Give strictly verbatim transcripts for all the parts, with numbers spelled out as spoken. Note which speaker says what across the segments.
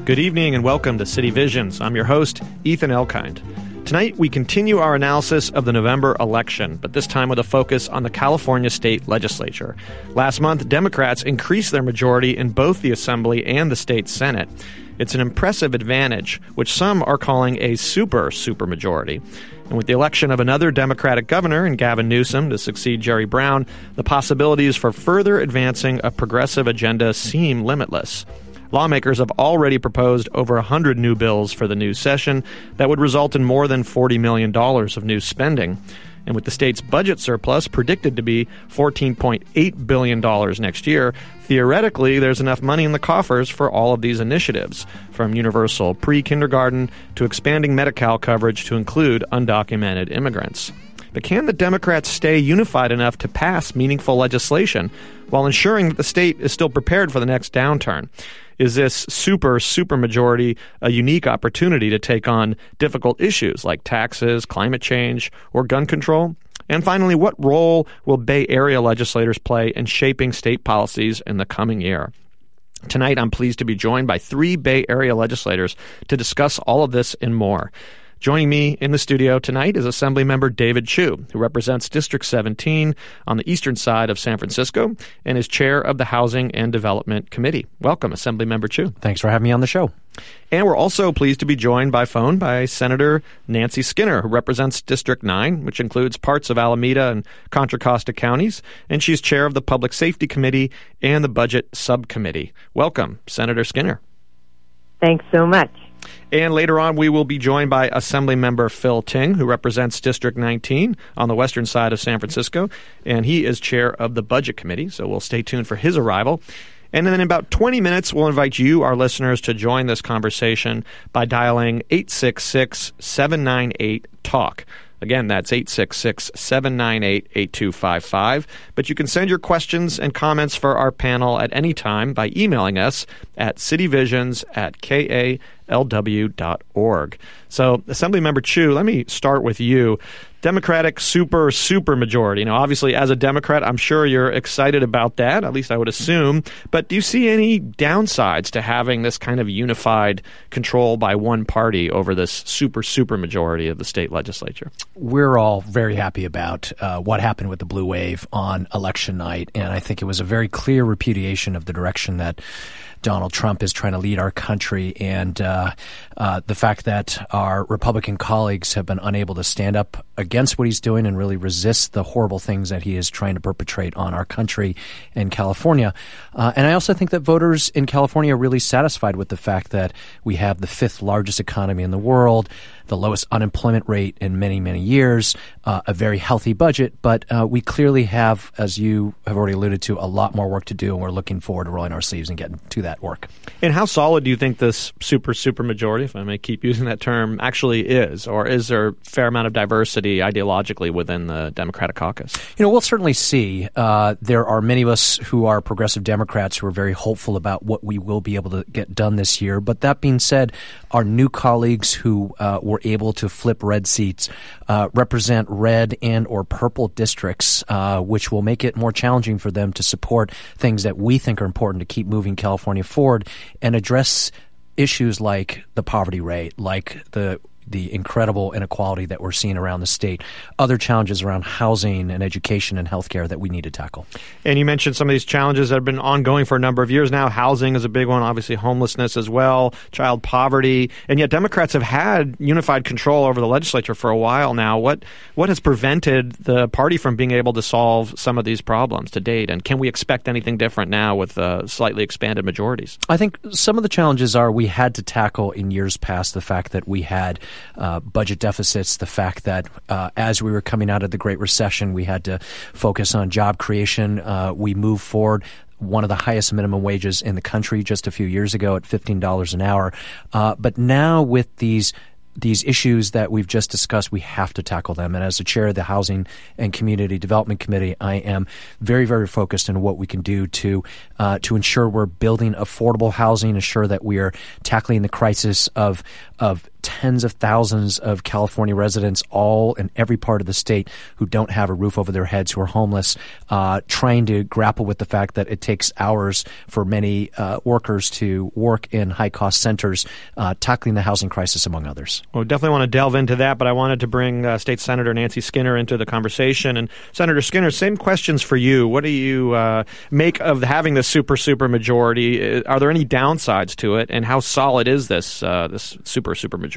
Speaker 1: Good evening and welcome to City Visions. I'm your host, Ethan Elkind. Tonight, we continue our analysis of the November election, but this time with a focus on the California state legislature. Last month, Democrats increased their majority in both the Assembly and the state Senate. It's an impressive advantage, which some are calling a super, super majority. And with the election of another Democratic governor in Gavin Newsom to succeed Jerry Brown, the possibilities for further advancing a progressive agenda seem limitless. Lawmakers have already proposed over one hundred new bills for the new session that would result in more than forty million dollars of new spending. And with the state's budget surplus predicted to be fourteen point eight billion dollars next year, theoretically, there's enough money in the coffers for all of these initiatives, from universal pre-kindergarten to expanding Medi-Cal coverage to include undocumented immigrants. But can the Democrats stay unified enough to pass meaningful legislation while ensuring that the state is still prepared for the next downturn? Is this super, super majority a unique opportunity to take on difficult issues like taxes, climate change, or gun control? And finally, what role will Bay Area legislators play in shaping state policies in the coming year? Tonight, I'm pleased to be joined by three Bay Area legislators to discuss all of this and more. Joining me in the studio tonight is Assemblymember David Chiu, who represents District seventeen on the eastern side of San Francisco and is chair of the Housing and Development Committee. Welcome, Assemblymember Chiu.
Speaker 2: Thanks for having me on the show.
Speaker 1: And we're also pleased to be joined by phone by Senator Nancy Skinner, who represents District nine, which includes parts of Alameda and Contra Costa counties, and she's chair of the Public Safety Committee and the Budget Subcommittee. Welcome, Senator Skinner.
Speaker 3: Thanks so much.
Speaker 1: And later on, we will be joined by Assemblymember Phil Ting, who represents District nineteen on the western side of San Francisco, and he is chair of the Budget Committee, so we'll stay tuned for his arrival. And then in about twenty minutes, we'll invite you, our listeners, to join this conversation by dialing eight six six, seven nine eight, talk. Again, that's eight six six, seven nine eight, eight two five five. But you can send your questions and comments for our panel at any time by emailing us at cityvisions at k a l w dot org. So, Assemblymember Chiu, let me start with you. Democratic super, super majority. You know, obviously, as a Democrat, I'm sure you're excited about that, at least I would assume. But do you see any downsides to having this kind of unified control by one party over this super, super majority of the state legislature?
Speaker 2: We're all very happy about uh, what happened with the Blue Wave on election night, and I think it was a very clear repudiation of the direction that Donald Trump is trying to lead our country, and uh, uh, the fact that our Republican colleagues have been unable to stand up against what he's doing and really resist the horrible things that he is trying to perpetrate on our country in California. Uh, and I also think that voters in California are really satisfied with the fact that we have the fifth largest economy in the world, the lowest unemployment rate in many, many years, uh, a very healthy budget, but uh, we clearly have, as you have already alluded to, a lot more work to do, and we're looking forward to rolling our sleeves and getting to that work.
Speaker 1: And how solid do you think this super, super majority, if I may keep using that term, actually is? Or is there a fair amount of diversity ideologically within the Democratic caucus?
Speaker 2: You know, we'll certainly see. Uh, there are many of us who are progressive Democrats who are very hopeful about what we will be able to get done this year. But that being said, our new colleagues who uh, were able to flip red seats uh, represent red and or purple districts, uh, which will make it more challenging for them to support things that we think are important to keep moving California forward and address issues like the poverty rate, like the the incredible inequality that we're seeing around the state, other challenges around housing and education and healthcare that we need to tackle.
Speaker 1: And you mentioned some of these challenges that have been ongoing for a number of years now. Housing is a big one, obviously homelessness as well, child poverty, and yet Democrats have had unified control over the legislature for a while now. What what has prevented the party from being able to solve some of these problems to date, and can we expect anything different now with uh, slightly expanded majorities?
Speaker 2: I think some of the challenges are we had to tackle in years past the fact that we had Uh, budget deficits, the fact that uh, as we were coming out of the Great Recession, we had to focus on job creation. Uh, we moved forward one of the highest minimum wages in the country just a few years ago at fifteen dollars an hour. Uh, but now with these these issues that we've just discussed, we have to tackle them. And as the chair of the Housing and Community Development Committee, I am very, very focused on what we can do to uh, to ensure we're building affordable housing, ensure that we are tackling the crisis of of tens of thousands of California residents, all in every part of the state, who don't have a roof over their heads, who are homeless, uh, trying to grapple with the fact that it takes hours for many uh, workers to work in high-cost centers, uh, tackling the housing crisis, among others.
Speaker 1: Well, definitely want to delve into that, but I wanted to bring uh, State Senator Nancy Skinner into the conversation. And Senator Skinner, same questions for you. What do you uh, make of having this super, super majority? Are there any downsides to it, and how solid is this uh, this super, super majority?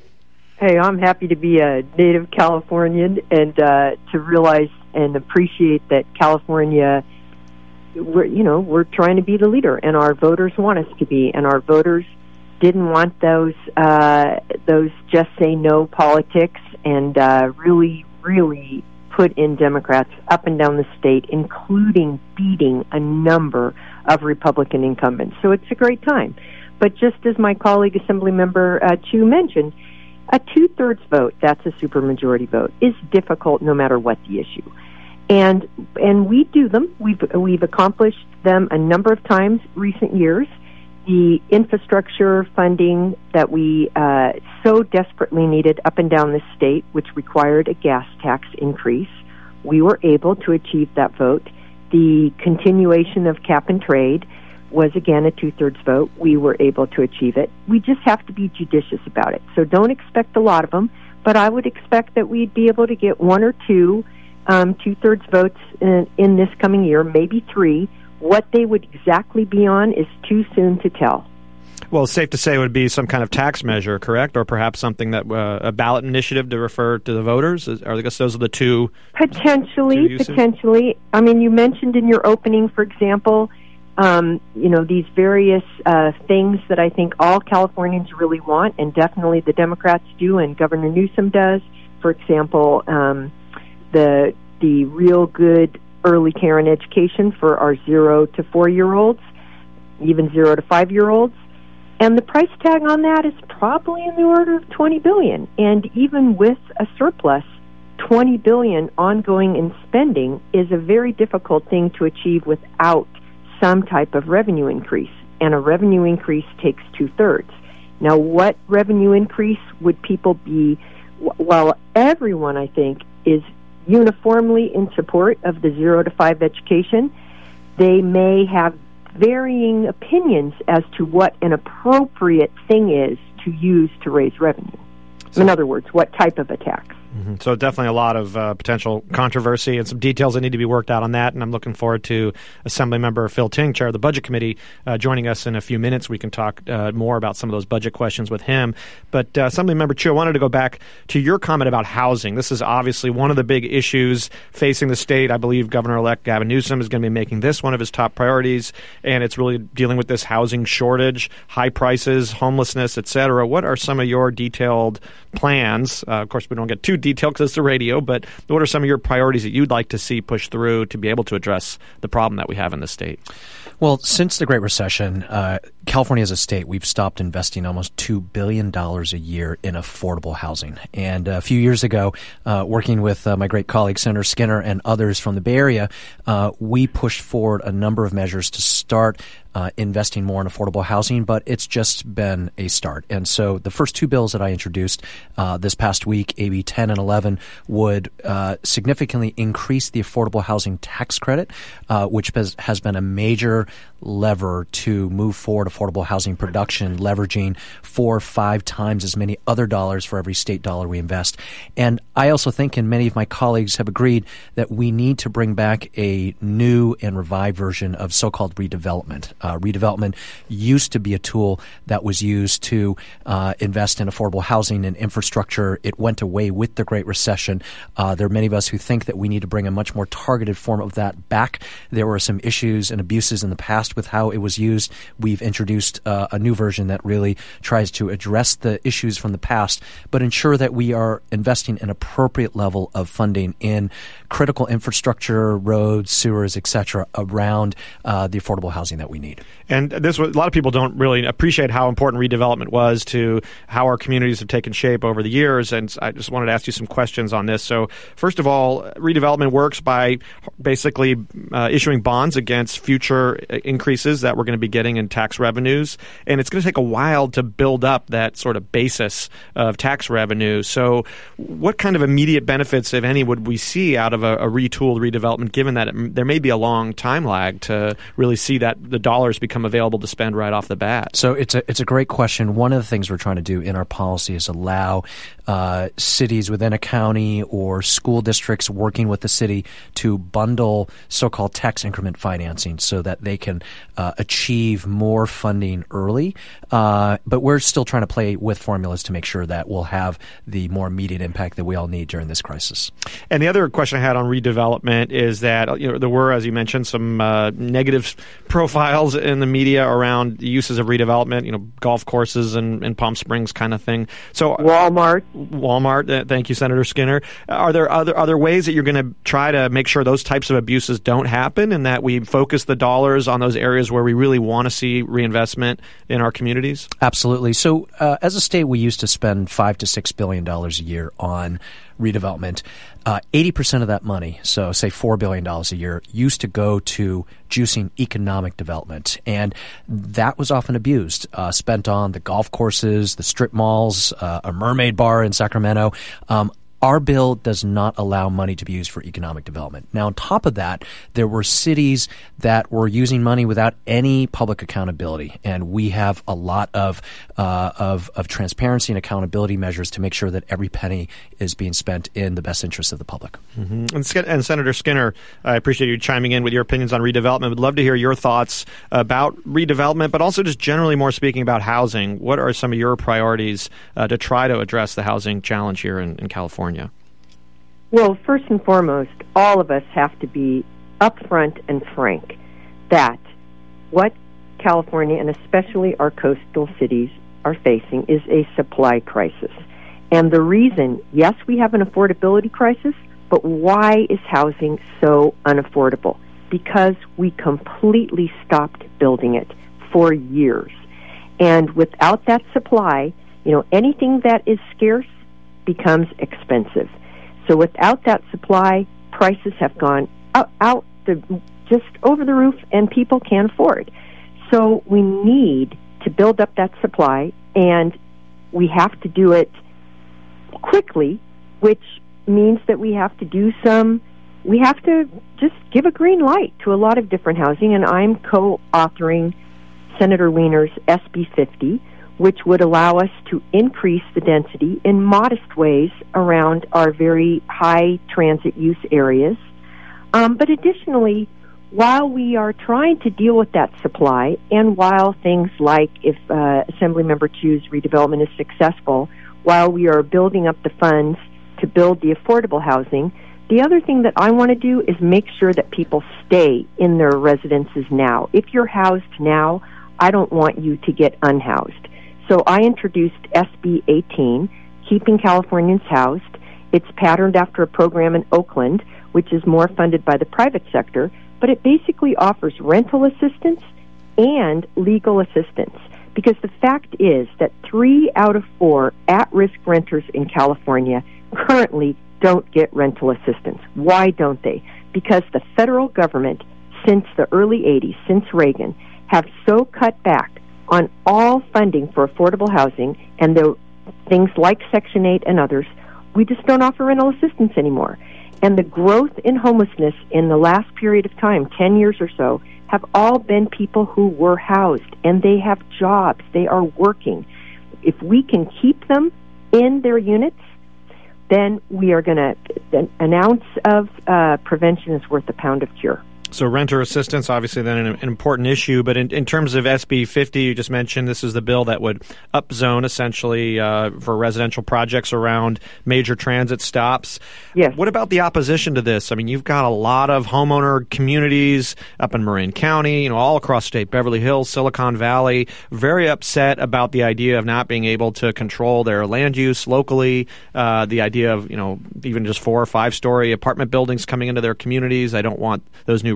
Speaker 3: Hey, I'm happy to be a native Californian and uh, to realize and appreciate that California, we're, you know, we're trying to be the leader, and our voters want us to be, and our voters didn't want those uh, those just say no politics, and uh, really, really put in Democrats up and down the state, including beating a number of Republican incumbents. So it's a great time. But just as my colleague, Assemblymember uh, Chu mentioned, a two-thirds vote, that's a supermajority vote, is difficult no matter what the issue. And and we do them. We've, we've accomplished them a number of times recent years. The infrastructure funding that we uh, so desperately needed up and down the state, which required a gas tax increase, we were able to achieve that vote. The continuation of cap and trade was, again, a two-thirds vote. We were able to achieve it. We just have to be judicious about it. So don't expect a lot of them, but I would expect that we'd be able to get one or two um, two-thirds votes in, in this coming year, maybe three. What they would exactly be on is too soon to tell.
Speaker 1: Well, it's safe to say it would be some kind of tax measure, correct? Or perhaps something that uh, a ballot initiative to refer to the voters? Or I guess those are the two.
Speaker 3: Potentially,
Speaker 1: two
Speaker 3: potentially. I mean, you mentioned in your opening, for example, Um, you know, these various uh, things that I think all Californians really want, and definitely the Democrats do, and Governor Newsom does. For example, um, the the real good early care and education for our zero to four-year-olds, even zero to five-year-olds. And the price tag on that is probably in the order of twenty billion dollars. And even with a surplus, twenty billion dollars ongoing in spending is a very difficult thing to achieve without some type of revenue increase, and a revenue increase takes two-thirds. Now, what revenue increase would people be? While everyone, I think, is uniformly in support of the zero to five education, they may have varying opinions as to what an appropriate thing is to use to raise revenue. So, in other words, what type of a tax?
Speaker 1: Mm-hmm. So definitely a lot of uh, potential controversy and some details that need to be worked out on that. And I'm looking forward to Assemblymember Phil Ting, chair of the Budget Committee, uh, joining us in a few minutes. We can talk uh, more about some of those budget questions with him. But uh, Assemblymember Chu, I wanted to go back to your comment about housing. This is obviously one of the big issues facing the state. I believe Governor-elect Gavin Newsom is going to be making this one of his top priorities, and it's really dealing with this housing shortage, high prices, homelessness, et cetera. What are some of your detailed plans? Uh, of course, we don't get too detailed because it's the radio, but what are some of your priorities that you'd like to see pushed through to be able to address the problem that we have in the state?
Speaker 2: Well, since the Great Recession, uh, California as a state, we've stopped investing almost two billion dollars a year in affordable housing. And a few years ago, uh, working with uh, my great colleague, Senator Skinner, and others from the Bay Area, uh, we pushed forward a number of measures to start Uh, investing more in affordable housing, but it's just been a start. And so the first two bills that I introduced uh, this past week, A B ten and eleven, would uh, significantly increase the affordable housing tax credit, uh, which has, has been a major lever to move forward affordable housing production, leveraging four or five times as many other dollars for every state dollar we invest. And I also think, and many of my colleagues have agreed, that we need to bring back a new and revived version of so-called redevelopment. Uh, redevelopment used to be a tool that was used to uh, invest in affordable housing and infrastructure. It went away with the Great Recession. Uh, there are many of us who think that we need to bring a much more targeted form of that back. There were some issues and abuses in the past with how it was used. We've introduced uh, a new version that really tries to address the issues from the past, but ensure that we are investing an appropriate level of funding in critical infrastructure, roads, sewers, et cetera, around uh, the affordable housing that we need. need.
Speaker 1: And this was, a lot of people don't really appreciate how important redevelopment was to how our communities have taken shape over the years. And I just wanted to ask you some questions on this. So first of all, redevelopment works by basically uh, issuing bonds against future increases that we're going to be getting in tax revenues. And it's going to take a while to build up that sort of basis of tax revenue. So what kind of immediate benefits, if any, would we see out of a, a retooled redevelopment, given that it, there may be a long time lag to really see that the dollars become available to spend right off the bat?
Speaker 2: So it's a it's a great question. One of the things we're trying to do in our policy is allow uh, cities within a county or school districts working with the city to bundle so-called tax increment financing so that they can uh, achieve more funding early. Uh, but we're still trying to play with formulas to make sure that we'll have the more immediate impact that we all need during this crisis.
Speaker 1: And the other question I had on redevelopment is that, you know, there were, as you mentioned, some uh, negative profiles in the media around the uses of redevelopment, you know, golf courses and, and Palm Springs kind of thing. So
Speaker 3: Walmart.
Speaker 1: Walmart. Uh, thank you, Senator Skinner. Are there other other ways that you're going to try to make sure those types of abuses don't happen and that we focus the dollars on those areas where we really want to see reinvestment in our communities?
Speaker 2: Absolutely. So uh, as a state, we used to spend five to six billion dollars a year on redevelopment. Uh, eighty percent of that money, so say four billion dollars a year, used to go to juicing economic development. And that was often abused, uh, spent on the golf courses, the strip malls, uh, a Mermaid Bar in Sacramento. Um, Our bill does not allow money to be used for economic development. Now, on top of that, there were cities that were using money without any public accountability, and we have a lot of uh, of, of transparency and accountability measures to make sure that every penny is being spent in the best interest of the public.
Speaker 1: Mm-hmm. And, and Senator Skinner, I appreciate you chiming in with your opinions on redevelopment. Would love to hear your thoughts about redevelopment, but also just generally more speaking about housing. What are some of your priorities uh, to try to address the housing challenge here in, in California?
Speaker 3: Well, first and foremost, all of us have to be upfront and frank that what California and especially our coastal cities are facing is a supply crisis. And the reason, yes, we have an affordability crisis, but why is housing so unaffordable? Because we completely stopped building it for years. And without that supply, you know, anything that is scarce becomes expensive. So without that supply, prices have gone out, out the, just over the roof, and people can't afford. So we need to build up that supply, and we have to do it quickly, which means that we have to do some, we have to just give a green light to a lot of different housing, and I'm co-authoring Senator Wiener's S B fifty, which would allow us to increase the density in modest ways around our very high transit use areas. Um, but additionally, while we are trying to deal with that supply, and while things like if uh, Assemblymember Chu's redevelopment is successful, while we are building up the funds to build the affordable housing, the other thing that I want to do is make sure that people stay in their residences now. If you're housed now, I don't want you to get unhoused. So I introduced S B eighteen, Keeping Californians Housed. It's patterned after a program in Oakland, which is more funded by the private sector, but it basically offers rental assistance and legal assistance. Because the fact is that three out of four at-risk renters in California currently don't get rental assistance. Why don't they? Because the federal government, since the early eighties, since Reagan, have so cut back on all funding for affordable housing, and the things like Section eight and others, we just don't offer rental assistance anymore. And the growth in homelessness in the last period of time, ten years or so, have all been people who were housed, and they have jobs. They are working. If we can keep them in their units, then we are going to, an ounce of uh, prevention is worth a pound of cure.
Speaker 1: So renter assistance, obviously, then an, an important issue. But in, in terms of S B fifty, you just mentioned this is the bill that would upzone essentially uh, for residential projects around major transit stops.
Speaker 3: Yes.
Speaker 1: What about the opposition to this? I mean, you've got a lot of homeowner communities up in Marin County, you know, all across state, Beverly Hills, Silicon Valley, very upset about the idea of not being able to control their land use locally. Uh, the idea of, you know, even just four or five story apartment buildings coming into their communities. I don't want those new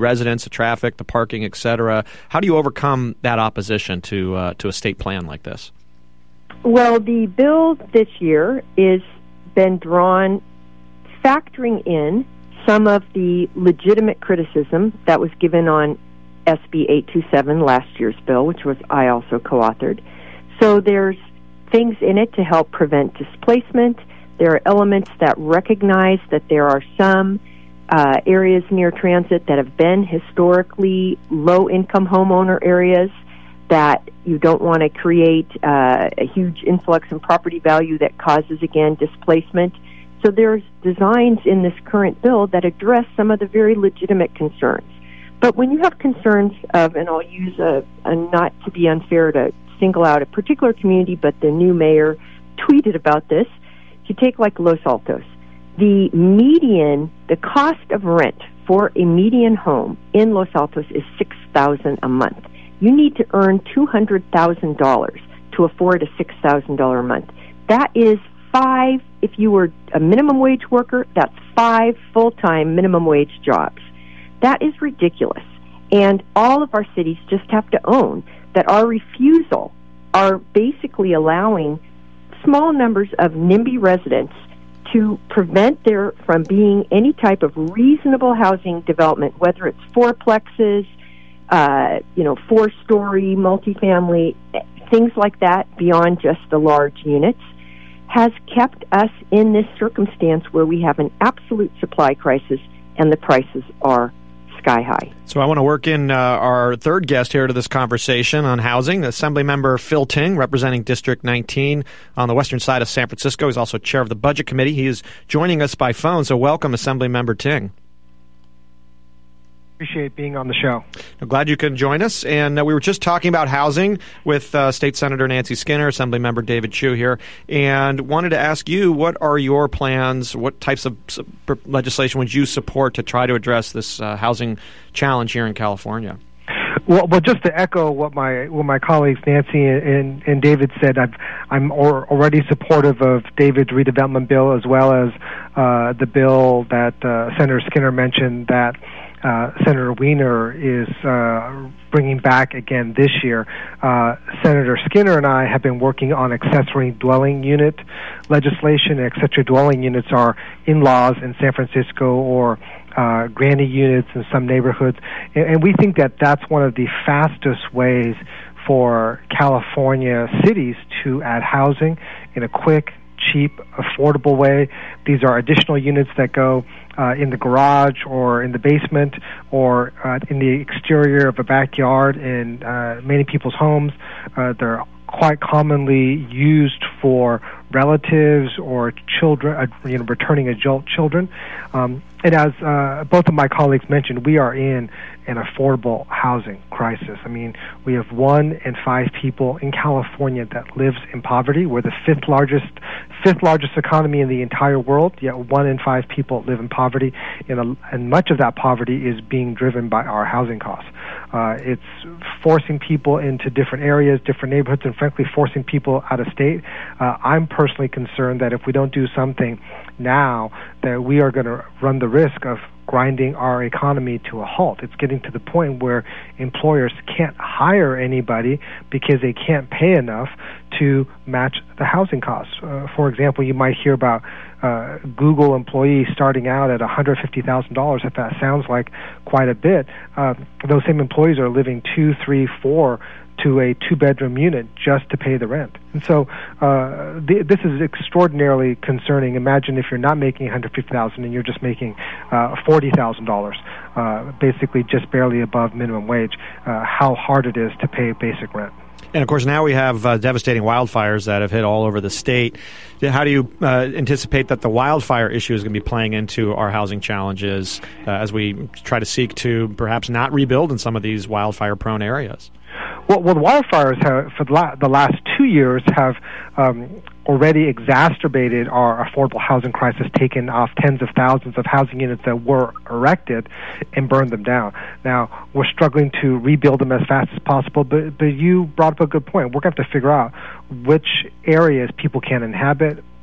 Speaker 1: residents, the traffic, the parking, et cetera. How do you overcome that opposition to uh, to a state plan like this?
Speaker 3: Well, the bill this year is been drawn factoring in some of the legitimate criticism that was given on S B eight twenty-seven, last year's bill, which was I also co-authored. So there's things in it to help prevent displacement. There are elements that recognize that there are some uh, areas near transit that have been historically low-income homeowner areas that you don't want to create uh, a huge influx in property value that causes, again, displacement. So there's designs in this current bill that address some of the very legitimate concerns. But when you have concerns of, and I'll use a, a not to be unfair to single out a particular community, but the new mayor tweeted about this, if you take like Los Altos, the median, the cost of rent for a median home in Los Altos is six thousand dollars a month. You need to earn two hundred thousand dollars to afford a six thousand dollars a month. That is five, if you were a minimum wage worker, that's five full-time minimum wage jobs. That is ridiculous. And all of our cities just have to own that our refusal are basically allowing small numbers of NIMBY residents to prevent there from being any type of reasonable housing development, whether it's fourplexes, uh, you know, four-story, multifamily, things like that beyond just the large units, has kept us in this circumstance where we have an absolute supply crisis and the prices are sky high.
Speaker 1: So I want to work in uh, our third guest here to this conversation on housing, Assemblymember Phil Ting, representing District nineteen on the western side of San Francisco. He's also chair of the Budget Committee. He is joining us by phone, so welcome, Assemblymember Ting.
Speaker 4: Appreciate being on the show.
Speaker 1: I'm glad you can join us. And uh, we were just talking about housing with uh, State Senator Nancy Skinner, Assemblymember David Chiu here, and wanted to ask you, what are your plans? What types of uh, legislation would you support to try to address this uh, housing challenge here in California?
Speaker 4: Well, well, just to echo what my what my colleagues Nancy and, and David said, I've, I'm or, already supportive of David's redevelopment bill, as well as uh, the bill that uh, Senator Skinner mentioned that Uh, Senator Wiener is uh, bringing back again this year. Uh, Senator Skinner and I have been working on accessory dwelling unit legislation. Accessory dwelling units are in-laws in San Francisco or uh, granny units in some neighborhoods. And, and we think that that's one of the fastest ways for California cities to add housing in a quick, cheap, affordable way. These are additional units that go uh, in the garage or in the basement or uh, in the exterior of a backyard in uh, many people's homes. Uh, they're quite commonly used for relatives or children, uh, you know, returning adult children. Um, and as uh, both of my colleagues mentioned, we are in an affordable housing crisis. I mean, we have one in five people in California that lives in poverty. We're the fifth largest, fifth largest economy in the entire world. Yet one in five people live in poverty, and, a, and much of that poverty is being driven by our housing costs. Uh, it's forcing people into different areas, different neighborhoods, and frankly, forcing people out of state. Uh, I'm personally concerned that if we don't do something now, that we are going to run the risk of grinding our economy to a halt. It's getting to the point where employers can't hire anybody because they can't pay enough to match the housing costs. Uh, for example, you might hear about uh, Google employees starting out at one hundred fifty thousand dollars. If that sounds like quite a bit, uh, those same employees are living two, three, four to a two-bedroom unit just to pay the rent. And so uh, th- this is extraordinarily concerning. Imagine if you're not making one hundred fifty thousand dollars and you're just making uh, forty thousand dollars, uh, basically just barely above minimum wage, uh, how hard it is to pay basic rent.
Speaker 1: And, of course, now we have uh, devastating wildfires that have hit all over the state. How do you uh, anticipate that the wildfire issue is going to be playing into our housing challenges uh, as we try to seek to perhaps not rebuild in some of these wildfire-prone areas?
Speaker 4: Well, well, the wildfires have, for the, la- the last two years have um, already exacerbated our affordable housing crisis, taken off tens of thousands of housing units that were erected and burned them down. Now, we're struggling to rebuild them as fast as possible, but, but you brought up a good point. We're going to have to figure out which areas people can inhabit,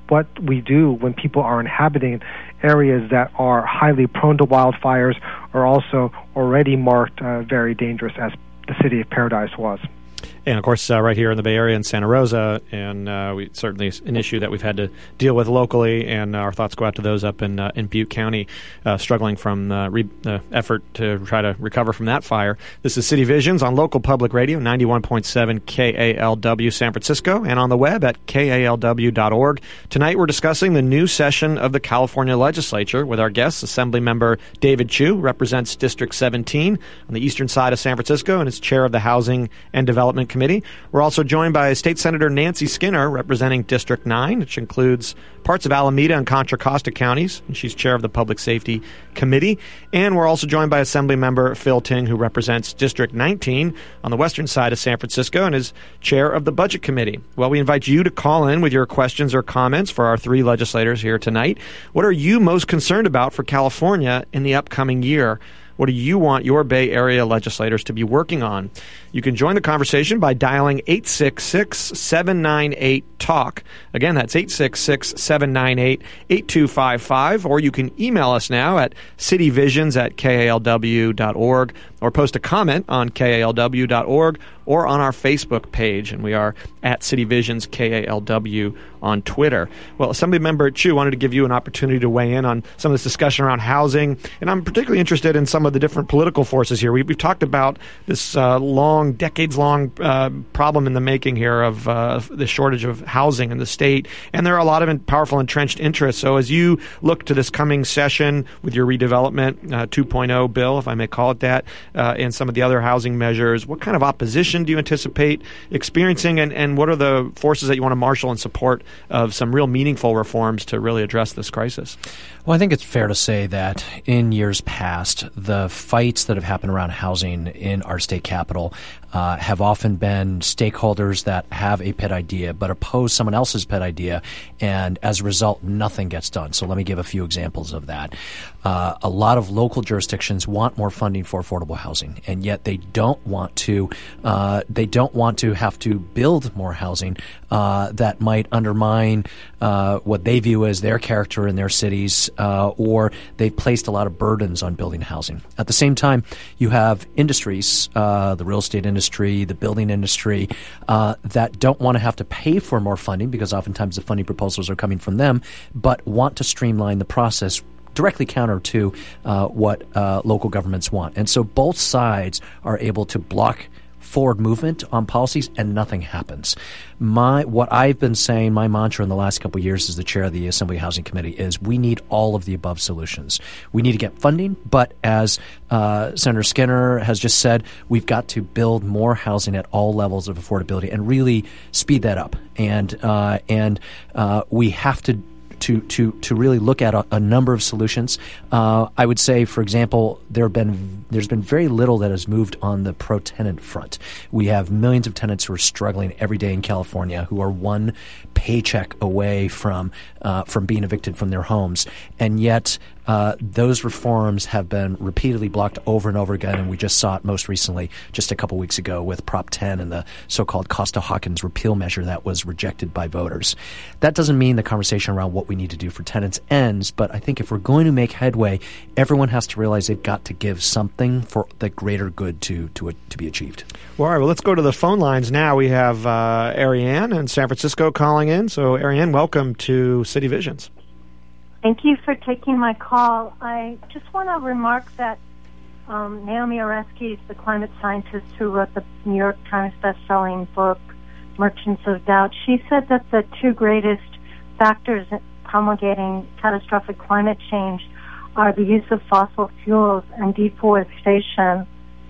Speaker 4: what we do when people are inhabiting areas that are highly prone to wildfires or also already marked uh, very dangerous, as the city of Paradise was.
Speaker 1: And, of course, uh, right here in the Bay Area in Santa Rosa, and uh, we certainly an issue that we've had to deal with locally, and our thoughts go out to those up in uh, in Butte County uh, struggling from the re- uh, effort to try to recover from that fire. This is City Visions on local public radio, ninety-one point seven K A L W San Francisco, and on the web at K A L W dot org. Tonight we're discussing the new session of the California legislature with our guests. Assemblymember David Chiu represents District seventeen on the eastern side of San Francisco and is chair of the Housing and Development Committee. We're also joined by State Senator Nancy Skinner, representing District nine, which includes parts of Alameda and Contra Costa counties, and she's chair of the Public Safety Committee. And we're also joined by Assemblymember Phil Ting, who represents District nineteen on the western side of San Francisco and is chair of the Budget Committee. Well, we invite you to call in with your questions or comments for our three legislators here tonight. What are you most concerned about for California in the upcoming year? What do you want your Bay Area legislators to be working on? You can join the conversation by dialing eight six six, seven nine eight, TALK. Again, that's eight six six, seven nine eight, eight two five five. Or you can email us now at cityvisions at K A L W dot org, or post a comment on K A L W dot org or on our Facebook page. And we are at CityVisions K A L W on Twitter. Well, Assemblymember Chiu wanted to give you an opportunity to weigh in on some of this discussion around housing. And I'm particularly interested in some of the different political forces here. We, we've talked about this uh, long, decades-long uh, problem in the making here of uh, the shortage of housing in the state. And there are a lot of powerful entrenched interests. So as you look to this coming session with your redevelopment uh, two point oh bill, if I may call it that, uh, and some of the other housing measures, what kind of opposition do you anticipate experiencing, and, and what are the forces that you want to marshal in support of some real meaningful reforms to really address this crisis?
Speaker 2: Well, I think it's fair to say that in years past, the fights that have happened around housing in our state capital uh, have often been stakeholders that have a pet idea but oppose someone else's pet idea, and as a result, nothing gets done. So let me give a few examples of that. Uh, a lot of local jurisdictions want more funding for affordable housing, and yet they don't want to. Uh, they don't want to have to build more housing uh, that might undermine uh, what they view as their character in their cities, uh, or they've placed a lot of burdens on building housing. At the same time, you have industries, uh, the real estate industry, the building industry, uh, that don't want to have to pay for more funding because oftentimes the funding proposals are coming from them, but want to streamline the process directly counter to uh, what uh, local governments want. And so both sides are able to block forward movement on policies, and nothing happens. My what I've been saying, my mantra in the last couple of years as the chair of the Assembly Housing Committee is we need all of the above solutions. We need to get funding, but as uh, Senator Skinner has just said, we've got to build more housing at all levels of affordability and really speed that up. And uh, and uh, we have to to to to really look at a, a number of solutions. Uh, I would say, for example, there have been there's been very little that has moved on the pro-tenant front. We have millions of tenants who are struggling every day in California, who are one paycheck away from uh, from being evicted from their homes, and yet uh, those reforms have been repeatedly blocked over and over again. And we just saw it most recently, just a couple weeks ago, with Prop ten and the so-called Costa-Hawkins repeal measure that was rejected by voters. That doesn't mean the conversation around what we need to do for tenants ends, but I think if we're going to make headway, everyone has to realize they've got to give something for the greater good to to to be achieved.
Speaker 1: Well, all right, well, let's go to the phone lines now. We have uh, Ariane in San Francisco calling in. So, Ariane, welcome to City Visions.
Speaker 5: Thank you for taking my call. I just want to remark that um, Naomi Oreskes is the climate scientist who wrote the New York Times best-selling book, Merchants of Doubt. She said that the two greatest factors promulgating catastrophic climate change are the use of fossil fuels and deforestation.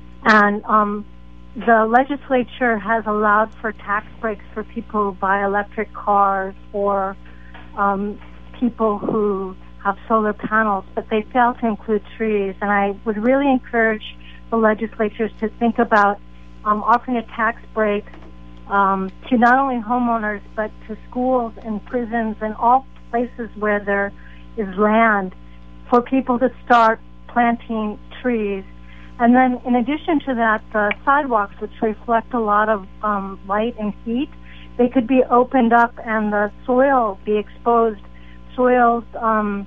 Speaker 5: And um, the legislature has allowed for tax breaks for people who buy electric cars or um, people who have solar panels, but they fail to include trees. And I would really encourage the legislatures to think about um, offering a tax break um, to not only homeowners, but to schools and prisons and all places where there is land for people to start planting trees. And then in addition to that, the sidewalks, which reflect a lot of um, light and heat, they could be opened up and the soil be exposed. Soils um,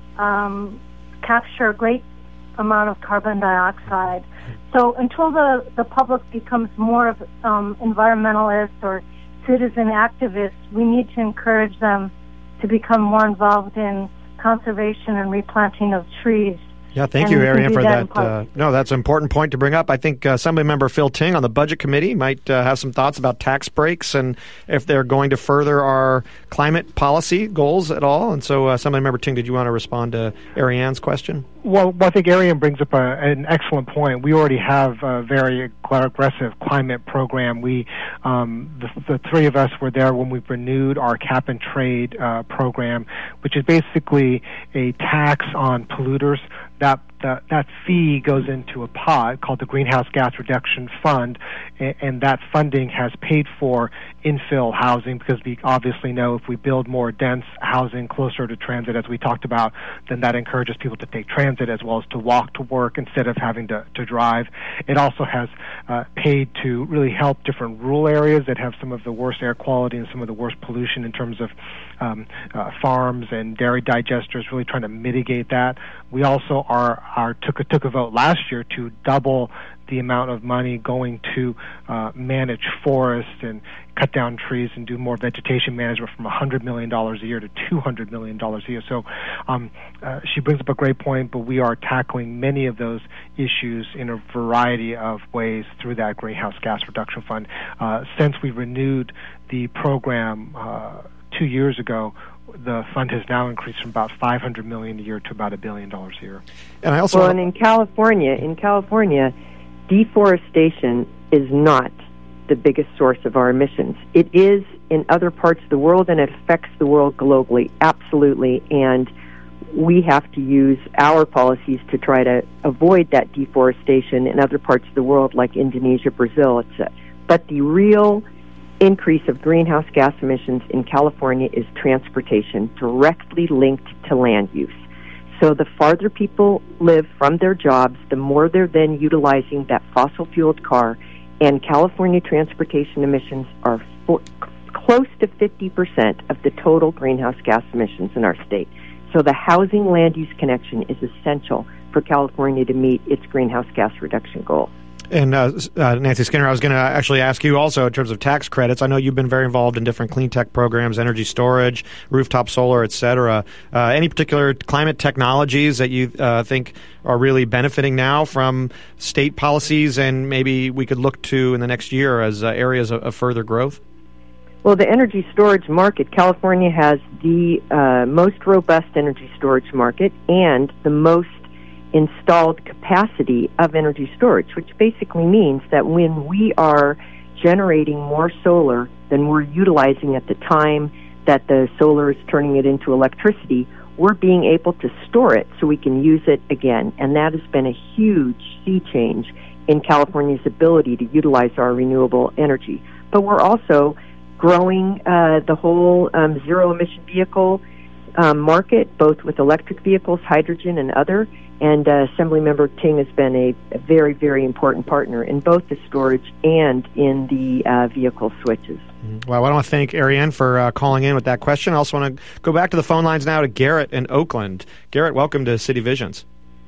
Speaker 5: um, capture a great amount of carbon dioxide. So until the, the public becomes more of um, environmentalists or citizen activists, we need to encourage them to become more involved in conservation and replanting of trees.
Speaker 1: Yeah, thank
Speaker 5: and
Speaker 1: you, Ariane, for
Speaker 5: that.
Speaker 1: that. Uh, no, that's an important point to bring up. I think uh, Assemblymember Phil Ting on the Budget Committee might uh, have some thoughts about tax breaks and if they're going to further our climate policy goals at all. And so, uh, Assemblymember Ting, did you want to respond to Ariane's question?
Speaker 4: Well, I think Ariane brings up a, an excellent point. We already have a very aggressive climate program. We, um, the, the three of us were there when we renewed our cap and trade uh, program, which is basically a tax on polluters. That, that that fee goes into a pot called the Greenhouse Gas Reduction Fund, and, and that funding has paid for infill housing, because we obviously know if we build more dense housing closer to transit, as we talked about, then that encourages people to take transit as well as to walk to work instead of having to, to drive. It also has uh, paid to really help different rural areas that have some of the worst air quality and some of the worst pollution in terms of um, uh, farms and dairy digesters, really trying to mitigate that. We also are, are took a took a vote last year to double the amount of money going to uh, manage forests and cut down trees and do more vegetation management from one hundred million dollars a year to two hundred million dollars a year. So um, uh, she brings up a great point, but we are tackling many of those issues in a variety of ways through that Greenhouse Gas Reduction Fund. Uh, since we renewed the program uh, two years ago, the fund has now increased from about five hundred million dollars a year to about a billion dollars a year.
Speaker 1: And I also
Speaker 3: well, and in California, in California, deforestation is not the biggest source of our emissions. It is in other parts of the world, and it affects the world globally, absolutely. And we have to use our policies to try to avoid that deforestation in other parts of the world, like Indonesia, Brazil, et cetera. But the real increase of greenhouse gas emissions in California is transportation, directly linked to land use. So the farther people live from their jobs, the more they're then utilizing that fossil-fueled car, and California transportation emissions are for, close to fifty percent of the total greenhouse gas emissions in our state. So the housing land use connection is essential for California to meet its greenhouse gas reduction goals.
Speaker 1: And uh, uh, Nancy Skinner, I was going to actually ask you also in terms of tax credits. I know you've been very involved in different clean tech programs, energy storage, rooftop solar, et cetera. Uh, any particular climate technologies that you uh, think are really benefiting now from state policies and maybe we could look to in the next year as uh, areas of, of further growth?
Speaker 3: Well, the energy storage market, California has the uh, most robust energy storage market and the most installed capacity of energy storage, which basically means that when we are generating more solar than we're utilizing at the time that the solar is turning it into electricity, we're being able to store it so we can use it again. And that has been a huge sea change in California's ability to utilize our renewable energy. But we're also growing uh, the whole um, zero-emission vehicle um, market, both with electric vehicles, hydrogen, and other. And uh, Assemblymember Ting has been a, a very, very important partner in both the storage and in the uh, vehicle switches.
Speaker 1: Well, I want to thank Ariane for uh, calling in with that question. I also want to go back to the phone lines now to Garrett in Oakland. Garrett, welcome to City Visions.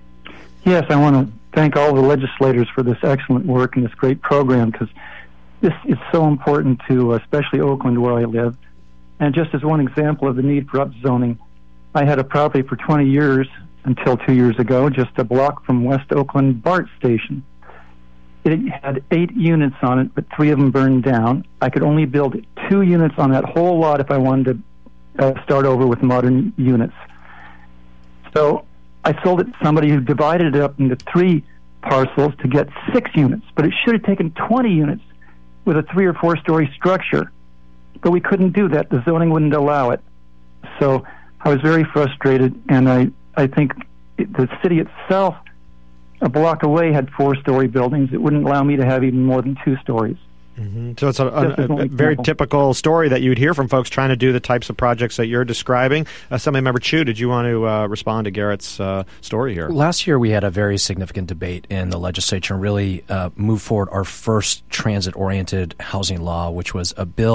Speaker 6: Yes, I want to thank all the legislators for this excellent work and this great program, because this is so important to especially Oakland, where I live. And just as one example of the need for upzoning, I had a property for twenty years until two years ago, just a block from West Oakland BART station. It had eight units on it, but three of them burned down. I could only build two units on that whole lot if I wanted to uh, start over with modern units. So I sold it to somebody who divided it up into three parcels to get six units, but it should have taken twenty units with a three or four story structure. But we couldn't do that. The zoning wouldn't allow it. So I was very frustrated, and I I think the city itself, a block away, had four-story buildings. It wouldn't allow me to have even more than two stories.
Speaker 1: Mm-hmm. So it's a, a, a, a very typical story that you'd hear from folks trying to do the types of projects that you're describing. Uh, Assemblymember Chu, did you want to uh, respond to Garrett's uh, story here?
Speaker 2: Last year we had a very significant debate in the legislature and really uh, moved forward our first transit-oriented housing law, which was a bill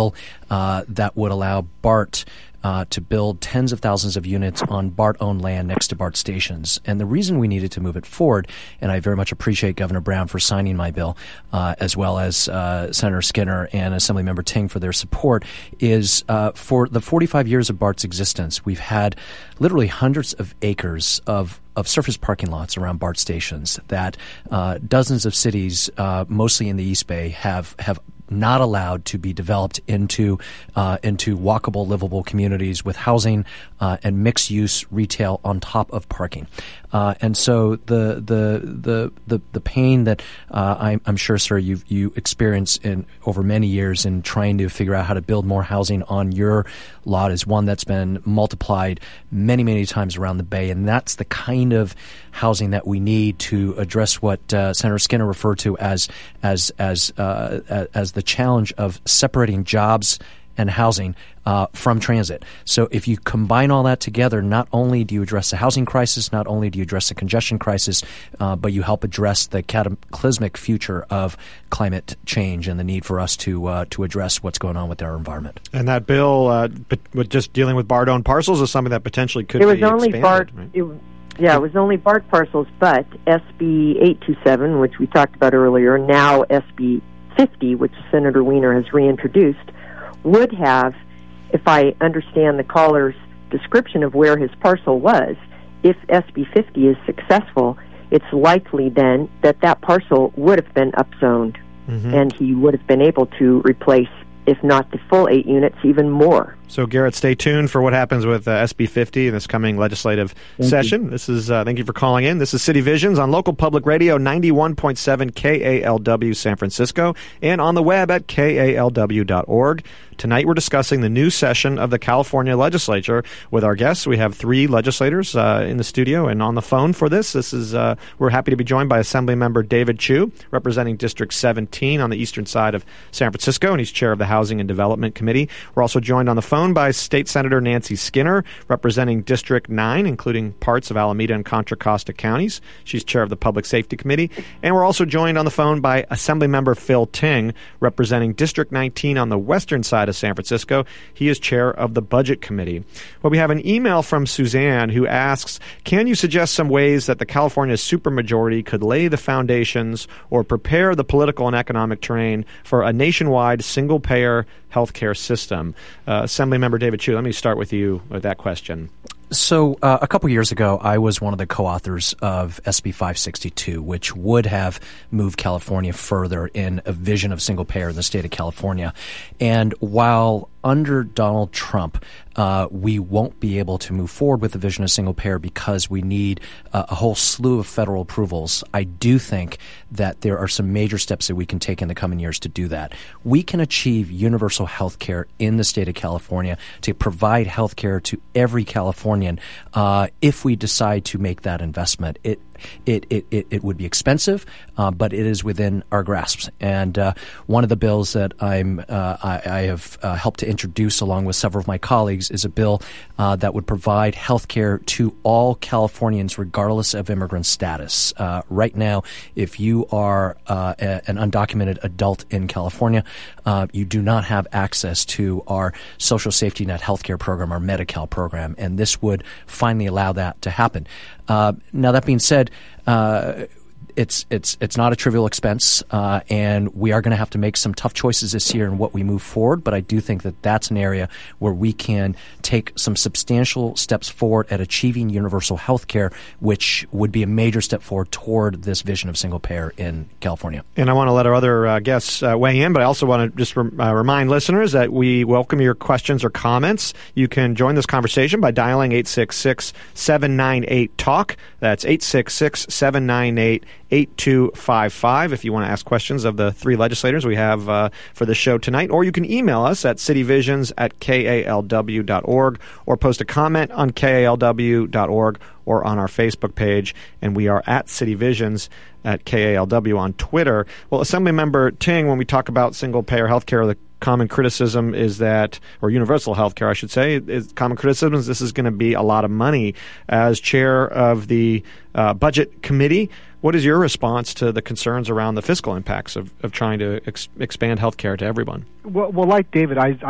Speaker 2: uh, that would allow BART Uh, to build tens of thousands of units on BART-owned land next to BART stations. And the reason we needed to move it forward, and I very much appreciate Governor Brown for signing my bill, uh, as well as uh, Senator Skinner and Assemblymember Ting for their support, is uh, for the forty-five years of BART's existence, we've had literally hundreds of acres of of surface parking lots around BART stations that uh, dozens of cities, uh, mostly in the East Bay, have have not allowed to be developed into uh, into walkable, livable communities with housing uh, and mixed-use retail on top of parking. Uh, and so the the the the, the pain that uh, I'm, I'm sure, sir, you you experienced in over many years in trying to figure out how to build more housing on your lot is one that's been multiplied many many times around the Bay, and that's the kind of housing that we need to address what uh, Senator Skinner referred to as as as uh, as the challenge of separating jobs and housing uh, from transit. So if you combine all that together, not only do you address the housing crisis, not only do you address the congestion crisis, uh, but you help address the cataclysmic future of climate change and the need for us to uh, to address what's going on with our environment.
Speaker 1: And that bill, uh, with just dealing with BART-owned parcels, is something that potentially could
Speaker 3: it was
Speaker 1: be
Speaker 3: only
Speaker 1: expanded.
Speaker 3: BART,
Speaker 1: Right?
Speaker 3: it, yeah, it was only BART parcels, but S B eight twenty-seven, which we talked about earlier, now S B fifty, which Senator Wiener has reintroduced, would have, if I understand the caller's description of where his parcel was, if S B fifty is successful, it's likely then that that parcel would have been upzoned, mm-hmm. and he would have been able to replace, if not the full eight units, even more.
Speaker 1: So, Garrett, stay tuned for what happens with uh, S B fifty in this coming legislative thank session. You. This is uh, thank you for calling in. This is City Visions on local public radio ninety-one point seven K A L W San Francisco and on the web at K A L W dot org. Tonight we're discussing the new session of the California legislature with our guests. We have three legislators uh, in the studio and on the phone for this. This is uh, we're happy to be joined by Assemblymember David Chiu, representing District seventeen on the eastern side of San Francisco, and he's chair of the Housing and Development Committee. We're also joined on the phone by State Senator Nancy Skinner, representing District nine, including parts of Alameda and Contra Costa counties. She's chair of the Public Safety Committee. And we're also joined on the phone by Assemblymember Phil Ting, representing District nineteen on the western side of San Francisco. He is chair of the Budget Committee. Well, we have an email from Suzanne who asks, can you suggest some ways that the California supermajority could lay the foundations or prepare the political and economic terrain for a nationwide single-payer healthcare system? Uh, Assemblymember David Chiu, let me start with you with that question.
Speaker 2: So uh, a couple years ago, I was one of the co-authors of S B five sixty-two, which would have moved California further in a vision of single payer in the state of California. And while under Donald Trump, uh, we won't be able to move forward with the vision of single payer because we need uh, a whole slew of federal approvals, I do think that there are some major steps that we can take in the coming years to do that. We can achieve universal health care in the state of California to provide health care to every Californian uh, if we decide to make that investment. It It, it, it, it would be expensive, uh, but it is within our grasps. And uh, one of the bills that I'm uh, I, I have uh, helped to introduce along with several of my colleagues is a bill uh, that would provide health care to all Californians regardless of immigrant status. Uh, right now, if you are uh, a, an undocumented adult in California, uh, you do not have access to our social safety net health care program, our Medi-Cal program, and this would finally allow that to happen. Uh, now, that being said, uh, it's it's it's not a trivial expense, uh, and we are going to have to make some tough choices this year in what we move forward. But I do think that that's an area where we can take some substantial steps forward at achieving universal health care, which would be a major step forward toward this vision of single payer in California.
Speaker 1: And I want to let our other uh, guests uh, weigh in, but I also want to just rem- uh, remind listeners that we welcome your questions or comments. You can join this conversation by dialing eight six six, seven nine eight, talk. That's eight six six, seven nine eight, eight two five five if you want to ask questions of the three legislators we have uh, for the show tonight. Or you can email us at cityvisions at K A L W dot org or post a comment on K A L W dot org or on our Facebook page. And we are at Cityvisions at K A L W on Twitter. Well, Assemblymember Ting, when we talk about single-payer healthcare, the common criticism is that, or universal health care, I should say, is common criticism is this is going to be a lot of money. As chair of the uh, Budget Committee, what is your response to the concerns around the fiscal impacts of, of trying to ex- expand health care to everyone?
Speaker 4: Well, well, like David, I, I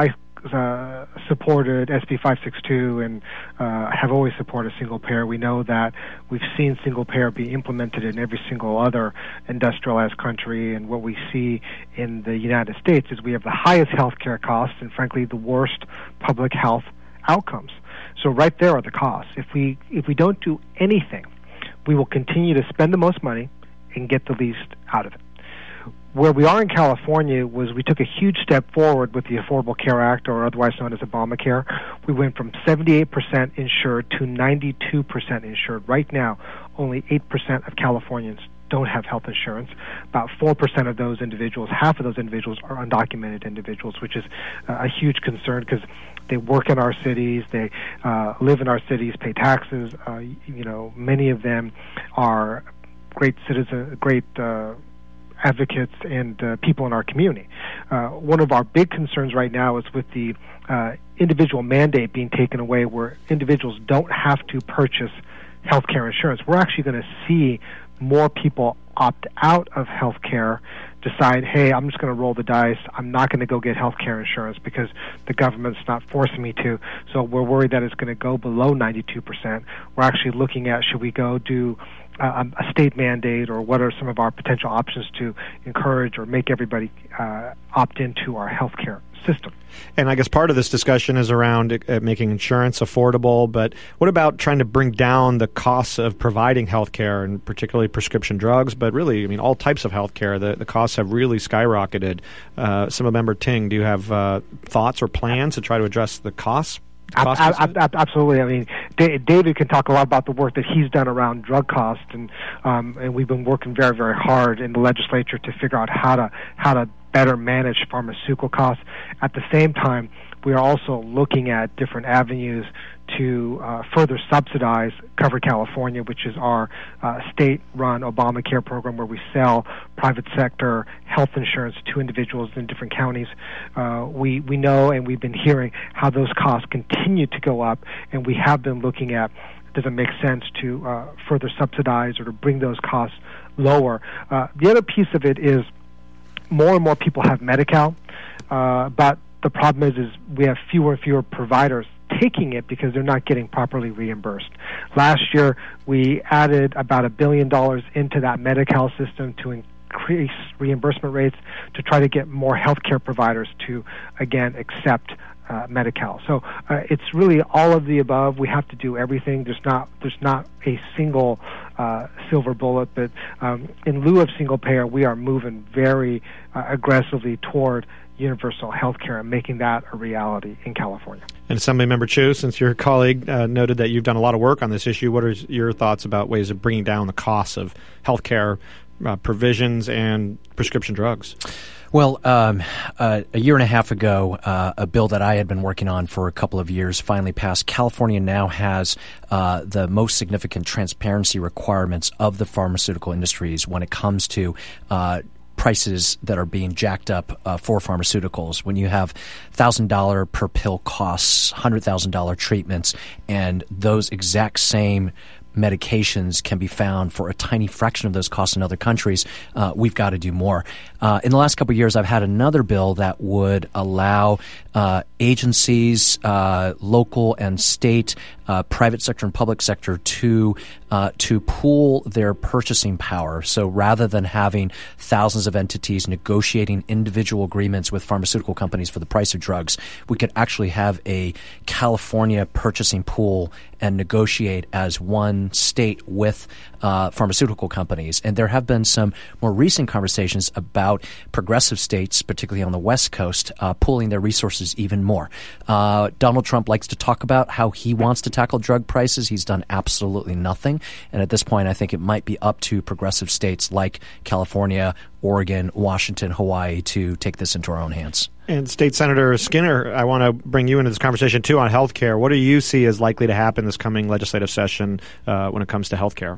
Speaker 4: uh, supported S B five sixty-two and uh, have always supported single payer. We know that we've seen single payer be implemented in every single other industrialized country, and what we see in the United States is we have the highest healthcare costs and, frankly, the worst public health outcomes. So right there are the costs. If we if we don't do anything, we will continue to spend the most money and get the least out of it. Where we are in California was we took a huge step forward with the Affordable Care Act, or otherwise known as Obamacare. We went from seventy-eight percent insured to ninety-two percent insured. Right now, only eight percent of Californians don't have health insurance. About four percent of those individuals, half of those individuals, are undocumented individuals, which is uh, a huge concern because they work in our cities, they uh, live in our cities, pay taxes. Uh, you know, many of them are great citizens, great uh, advocates and uh, people in our community. Uh, one of our big concerns right now is with the uh, individual mandate being taken away, where individuals don't have to purchase health care insurance. We're actually going to see more people opt out of health care, decide, hey, I'm just going to roll the dice. I'm not going to go get health care insurance because the government's not forcing me to. So we're worried that it's going to go below ninety-two percent. We're actually looking at, should we go do uh, a state mandate, or what are some of our potential options to encourage or make everybody uh, opt into our health care system.
Speaker 1: And I guess part of this discussion is around uh, making insurance affordable, but what about trying to bring down the costs of providing health care, and particularly prescription drugs, but really, I mean, all types of health care? The, the costs have really skyrocketed. Uh, Assemblymember Ting, do you have uh, thoughts or plans to try to address the costs?
Speaker 4: Ab- ab- ab- absolutely. I mean, D- David can talk a lot about the work that he's done around drug costs, and um, and we've been working very, very hard in the legislature to figure out how to how to better manage pharmaceutical costs. At the same time, we are also looking at different avenues to uh, further subsidize Cover California, which is our uh, state-run Obamacare program where we sell private sector health insurance to individuals in different counties. Uh, we, we know and we've been hearing how those costs continue to go up, and we have been looking at, does it make sense to uh, further subsidize or to bring those costs lower? Uh, the other piece of it is more and more people have Medi-Cal, uh, but the problem is, is we have fewer and fewer providers taking it because they're not getting properly reimbursed. Last year, we added about a billion dollars into that Medi-Cal system to increase reimbursement rates to try to get more healthcare providers to, again, accept uh, Medi-Cal. So uh, it's really all of the above. We have to do everything. There's not there's not a single uh, silver bullet, but um, in lieu of single payer, we are moving very uh, aggressively toward universal health care and making that a reality in California.
Speaker 1: And Assemblymember Chu, since your colleague uh, noted that you've done a lot of work on this issue, what are your thoughts about ways of bringing down the costs of health care uh, provisions and prescription drugs?
Speaker 2: Well, um, uh, a year and a half ago, uh, a bill that I had been working on for a couple of years finally passed. California now has uh, the most significant transparency requirements of the pharmaceutical industries when it comes to uh prices that are being jacked up uh, for pharmaceuticals. When you have one thousand dollars per pill costs, one hundred thousand dollars treatments, and those exact same medications can be found for a tiny fraction of those costs in other countries, uh, we've got to do more. Uh, in the last couple of years, I've had another bill that would allow uh, agencies, uh, local and state, uh, private sector and public sector to uh, to pool their purchasing power. So rather than having thousands of entities negotiating individual agreements with pharmaceutical companies for the price of drugs, we could actually have a California purchasing pool and negotiate as one state with uh, pharmaceutical companies. And there have been some more recent conversations about progressive states, particularly on the West Coast, uh, pooling their resources even more. Uh, Donald Trump likes to talk about how he wants to tackle drug prices. He's done absolutely nothing. And at this point, I think it might be up to progressive states like California, Oregon, Washington, Hawaii to take this into our own hands.
Speaker 1: And State Senator Skinner, I want to bring you into this conversation, too, on health care. What do you see as likely to happen this coming legislative session uh, when it comes to health care?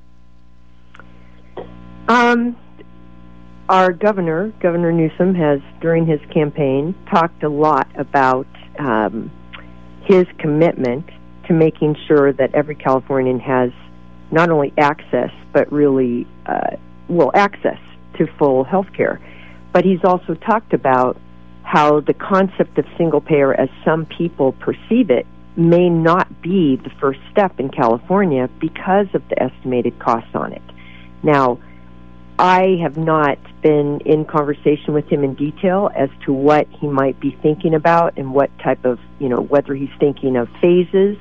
Speaker 3: Um, our governor, Governor Newsom, has, during his campaign, talked a lot about um, his commitment to making sure that every Californian has not only access, but really, uh, well, access to full health care. But he's also talked about how the concept of single payer, as some people perceive it, may not be the first step in California because of the estimated costs on it. Now, I have not been in conversation with him in detail as to what he might be thinking about and what type of, you know, whether he's thinking of phases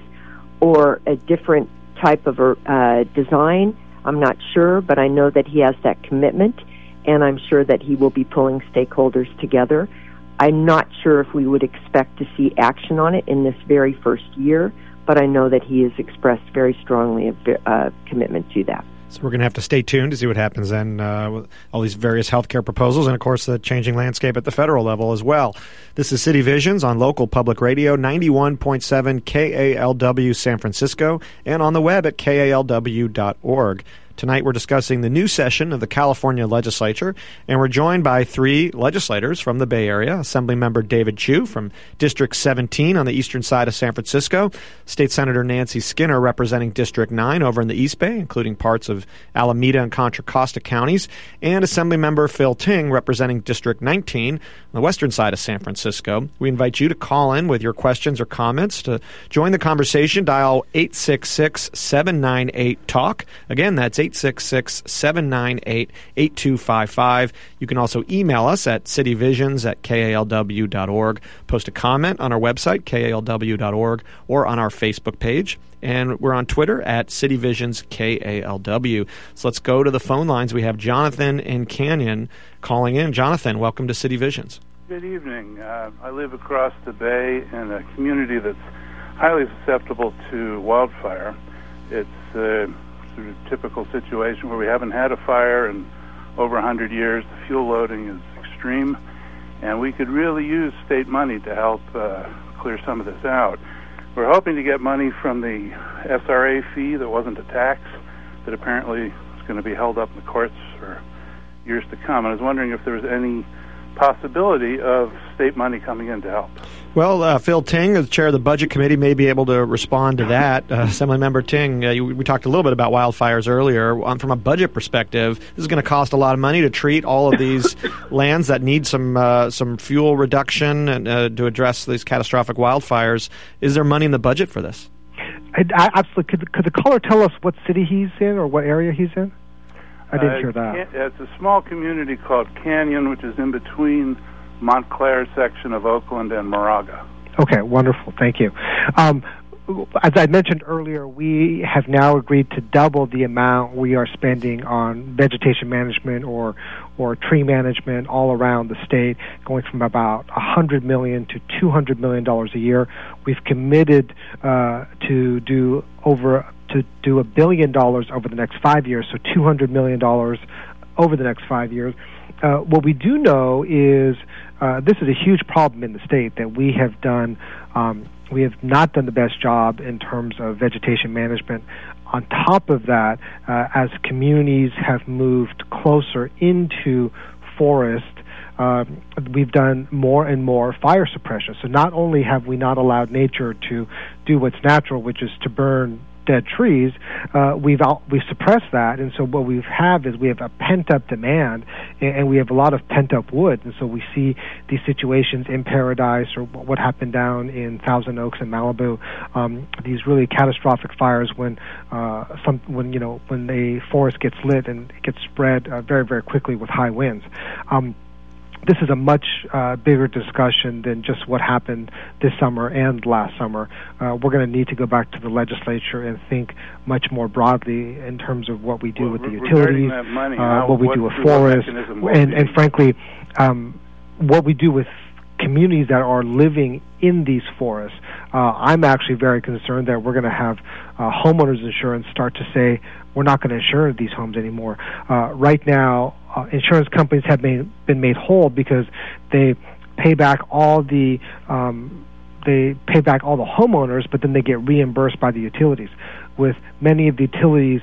Speaker 3: or a different type of uh, design. I'm not sure, but I know that he has that commitment, and I'm sure that he will be pulling stakeholders together. I'm not sure if we would expect to see action on it in this very first year, but I know that he has expressed very strongly a uh, commitment to that.
Speaker 1: So we're going to have to stay tuned to see what happens then uh, with all these various healthcare proposals and, of course, the changing landscape at the federal level as well. This is City Visions on local public radio, ninety-one point seven K A L W San Francisco, and on the web at K A L W dot org. Tonight we're discussing the new session of the California legislature, and we're joined by three legislators from the Bay Area. Assemblymember David Chiu from District seventeen on the eastern side of San Francisco, State Senator Nancy Skinner representing District nine over in the East Bay, including parts of Alameda and Contra Costa counties, and Assemblymember Phil Ting representing District nineteen on the western side of San Francisco. We invite you to call in with your questions or comments. To join the conversation, dial eight six six, seven nine eight, talk. Again, that's eight six six, seven nine eight, eight two five five. You can also email us at cityvisions at K A L W dot org. Post a comment on our website, K A L W dot org, or on our Facebook page. And we're on Twitter at cityvisions K A L W. So let's go to the phone lines. We have Jonathan in Canyon calling in. Jonathan, welcome to City Visions.
Speaker 7: Good evening. Uh, I live across the bay in a community that's highly susceptible to wildfire. It's uh, sort of typical situation where we haven't had a fire in over one hundred years. The fuel loading is extreme, and we could really use state money to help uh, clear some of this out. We're hoping to get money from the S R A fee that wasn't a tax, that apparently is going to be held up in the courts for years to come. And I was wondering if there was any possibility of state money coming in to help.
Speaker 1: Well, uh, Phil Ting, the chair of the Budget Committee, may be able to respond to that. Uh, Assemblymember Ting, uh, you, we talked a little bit about wildfires earlier. Um, from a budget perspective, this is going to cost a lot of money to treat all of these lands that need some uh, some fuel reduction and uh, to address these catastrophic wildfires. Is there money in the budget for this?
Speaker 4: I, I, absolutely. Could, could the caller tell us what city he's in or what area he's in? I didn't
Speaker 7: uh,
Speaker 4: hear that.
Speaker 7: It's a small community called Canyon, which is in between Montclair section of Oakland and Moraga.
Speaker 4: Okay, wonderful. Thank you. Um, as I mentioned earlier, we have now agreed to double the amount we are spending on vegetation management or or tree management all around the state, going from about one hundred million dollars to two hundred million dollars a year. We've committed uh, to do over to do a billion dollars over the next five years, so two hundred million dollars over the next five years. Uh, what we do know is uh, this is a huge problem in the state that we have done. Um, we have not done the best job in terms of vegetation management. On top of that, uh, as communities have moved closer into forest, uh, we've done more and more fire suppression. So not only have we not allowed nature to do what's natural, which is to burn dead trees, uh, we've out, we've suppressed that, and so what we have is we have a pent-up demand, and, and we have a lot of pent-up wood, and so we see these situations in Paradise or what happened down in Thousand Oaks and Malibu, um, these really catastrophic fires when uh, some when you know when a forest gets lit and it gets spread uh, very very quickly with high winds. Um, This is a much uh, bigger discussion than just what happened this summer and last summer. Uh, we're going to need to go back to the legislature and think much more broadly in terms of what we do
Speaker 7: well,
Speaker 4: with the
Speaker 7: re-
Speaker 4: utilities,
Speaker 7: money,
Speaker 4: uh,
Speaker 7: how,
Speaker 4: what we
Speaker 7: what,
Speaker 4: do with
Speaker 7: what
Speaker 4: forests, and,
Speaker 7: be?
Speaker 4: and frankly, um, what we do with communities that are living in these forests. Uh, I'm actually very concerned that we're going to have uh, homeowners insurance start to say, we're not going to insure these homes anymore. Uh, right now, uh, insurance companies have made, been made whole because they pay back all the um, they pay back all the homeowners, but then they get reimbursed by the utilities. With many of the utilities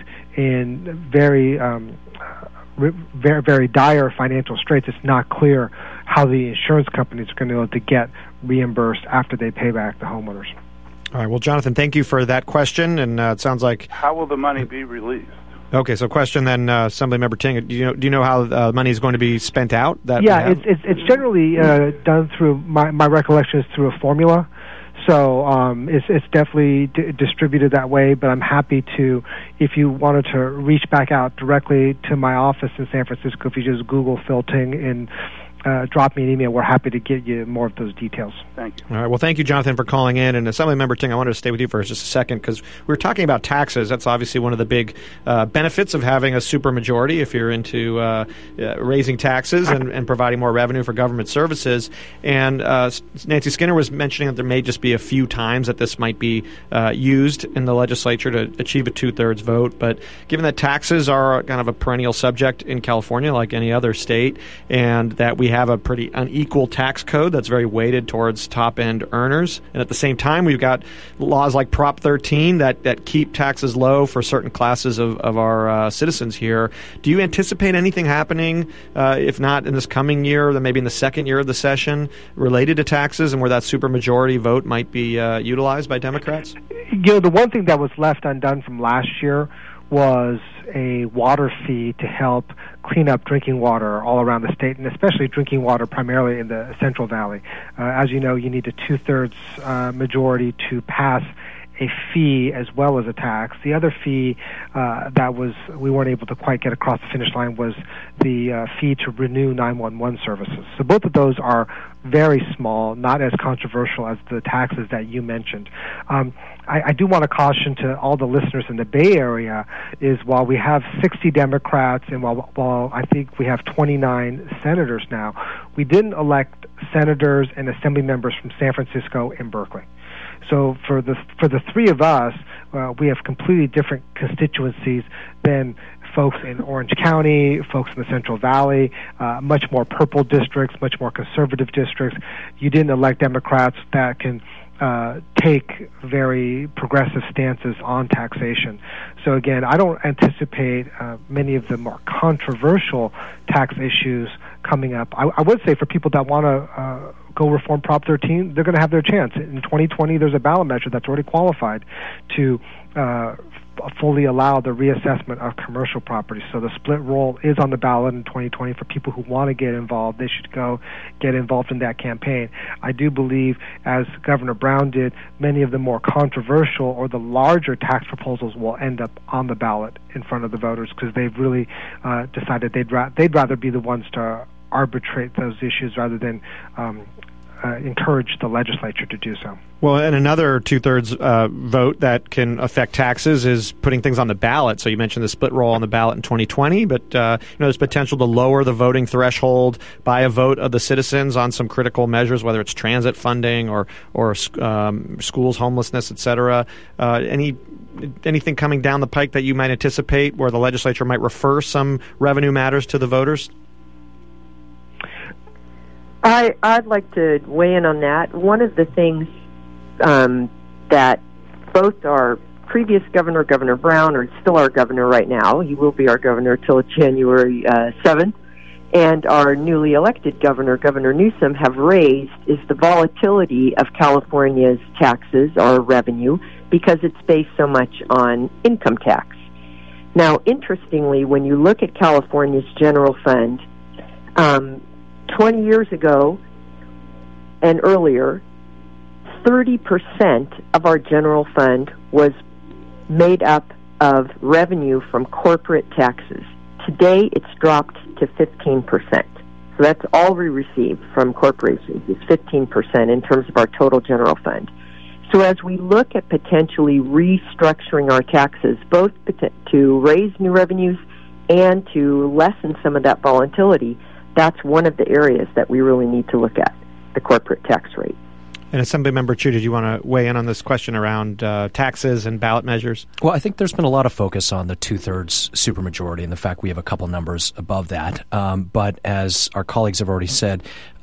Speaker 4: in very um, very very dire financial straits, it's not clear how the insurance companies are going to be able to get reimbursed after they pay back the homeowners.
Speaker 1: All right. Well, Jonathan, thank you for that question. And uh, it sounds like...
Speaker 7: How will the money be released?
Speaker 1: Okay, so question then, uh, Assemblymember Ting, do you know, do you know how uh, money is going to be spent out? That
Speaker 4: yeah, it's, it's it's generally uh, done through, my, my recollection is through a formula. So um, it's, it's definitely d- distributed that way, but I'm happy to, if you wanted to reach back out directly to my office in San Francisco, if you just Google Phil Ting and uh, drop me an email, we're happy to get you more of those details.
Speaker 7: Thank you.
Speaker 1: All right. Well, thank you, Jonathan, for calling in. And Assemblymember Ting, I wanted to stay with you for just a second because we were talking about taxes. That's obviously one of the big uh, benefits of having a supermajority if you're into uh, uh, raising taxes and, and providing more revenue for government services. And uh, Nancy Skinner was mentioning that there may just be a few times that this might be uh, used in the legislature to achieve a two-thirds vote. But given that taxes are kind of a perennial subject in California, like any other state, and that we have a pretty unequal tax code that's very weighted towards top-end earners. And at the same time, we've got laws like Prop thirteen that, that keep taxes low for certain classes of, of our uh, citizens here. Do you anticipate anything happening, uh, if not in this coming year, then maybe in the second year of the session, related to taxes and where that supermajority vote might be uh, utilized by Democrats?
Speaker 4: You know, the one thing that was left undone from last year was a water fee to help clean up drinking water all around the state, and especially drinking water primarily in the Central Valley. Uh, as you know, you need a two-thirds uh, majority to pass a fee as well as a tax. The other fee uh, that was we weren't able to quite get across the finish line was the uh, fee to renew nine one one services. So both of those are very small, not as controversial as the taxes that you mentioned. Um, I, I do want to caution to all the listeners in the Bay Area is while we have sixty Democrats and while, while I think we have twenty-nine senators now, we didn't elect senators and assembly members from San Francisco and Berkeley. So for the for the three of us, uh, we have completely different constituencies than folks in Orange County, folks in the Central Valley, uh, much more purple districts, much more conservative districts. You didn't elect Democrats that can uh, take very progressive stances on taxation. So again, I don't anticipate uh, many of the more controversial tax issues coming up. I, I would say for people that want to uh, go reform Prop thirteen, they're going to have their chance. In twenty twenty, there's a ballot measure that's already qualified to uh, fully allow the reassessment of commercial property. So the split roll is on the ballot in twenty twenty for people who want to get involved. They should go get involved in that campaign. I do believe, as Governor Brown did, many of the more controversial or the larger tax proposals will end up on the ballot in front of the voters because they've really uh, decided they'd, ra- they'd rather be the ones to arbitrate those issues rather than um, uh, encourage the legislature to do so.
Speaker 1: Well, and another two-thirds uh, vote that can affect taxes is putting things on the ballot. So you mentioned the split roll on the ballot in twenty twenty, but uh, you know, there's potential to lower the voting threshold by a vote of the citizens on some critical measures, whether it's transit funding or or um, schools, homelessness, et cetera. Uh, any anything coming down the pike that you might anticipate where the legislature might refer some revenue matters to the voters?
Speaker 3: I, I'd like to weigh in on that. One of the things um, that both our previous governor, Governor Brown, or still our governor right now, he will be our governor till January uh, seventh, and our newly elected governor, Governor Newsom, have raised is the volatility of California's taxes or revenue because it's based so much on income tax. Now, interestingly, when you look at California's general fund, um, twenty years ago and earlier, thirty percent of our general fund was made up of revenue from corporate taxes. Today, it's dropped to fifteen percent. So that's all we receive from corporations is fifteen percent in terms of our total general fund. So as we look at potentially restructuring our taxes, both to raise new revenues and to lessen some of that volatility, that's one of the areas that we really need to look at, the corporate tax rate.
Speaker 1: And Assemblymember Chu, did you want to weigh in on this question around uh, taxes and ballot measures?
Speaker 2: Well, I think there's been a lot of focus on the two-thirds supermajority and the fact we have a couple numbers above that. Um, but as our colleagues have already said, um,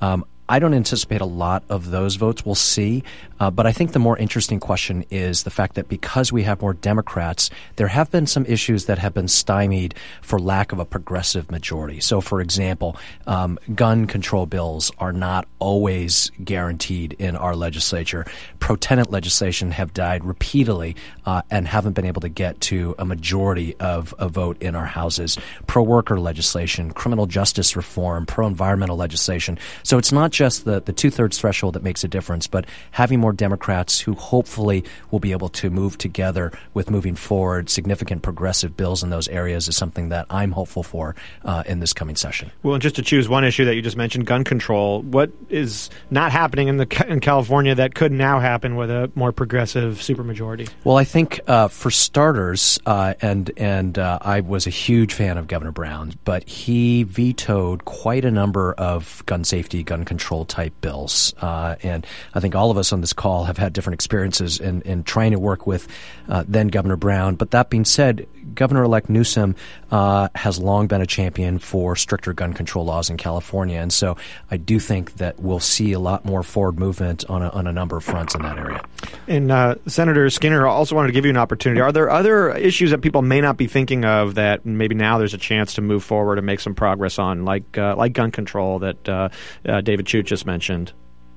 Speaker 2: I don't anticipate a lot of those votes. We'll see. Uh, but I think the more interesting question is the fact that because we have more Democrats, there have been some issues that have been stymied for lack of a progressive majority. So, for example, um, gun control bills are not always guaranteed in our legislature. Pro-tenant legislation have died repeatedly uh, and haven't been able to get to a majority of a vote in our houses. Pro-worker legislation, criminal justice reform, pro-environmental legislation. So it's not just the, the two-thirds threshold that makes a difference, but having more Democrats who hopefully will be able to move together with moving forward significant progressive bills in those areas is something that I'm hopeful for uh, in this coming session.
Speaker 1: Well, and just to choose one issue that you just mentioned, gun control, what is not happening in the in California that could now happen with a more progressive supermajority?
Speaker 2: Well, I think uh, for starters, uh, and and uh, I was a huge fan of Governor Brown, but he vetoed quite a number of gun safety, gun control type bills, uh, and I think all of us on this call have had different experiences in, in trying to work with uh, then Governor Brown. But that being said, Governor-elect Newsom uh, has long been a champion for stricter gun control laws in California, and so I do think that we'll see a lot more forward movement on a, on a number of fronts in that area.
Speaker 1: And uh, Senator Skinner, also wanted to give you an opportunity. Are there other issues that people may not be thinking of that maybe now there's a chance to move forward and make some progress on, like uh, like gun control that uh, uh, David Chute just mentioned?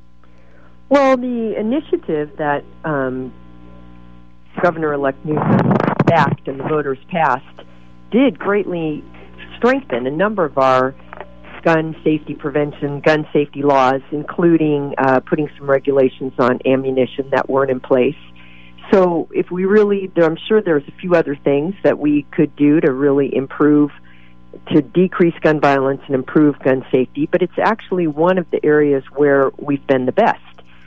Speaker 3: Well, the initiative that um, Governor-elect Newsom backed and the voters passed did greatly strengthen a number of our gun safety prevention, gun safety laws, including uh, putting some regulations on ammunition that weren't in place. So if we really, I'm sure there's a few other things that we could do to really improve, to decrease gun violence and improve gun safety, but it's actually one of the areas where we've been the best.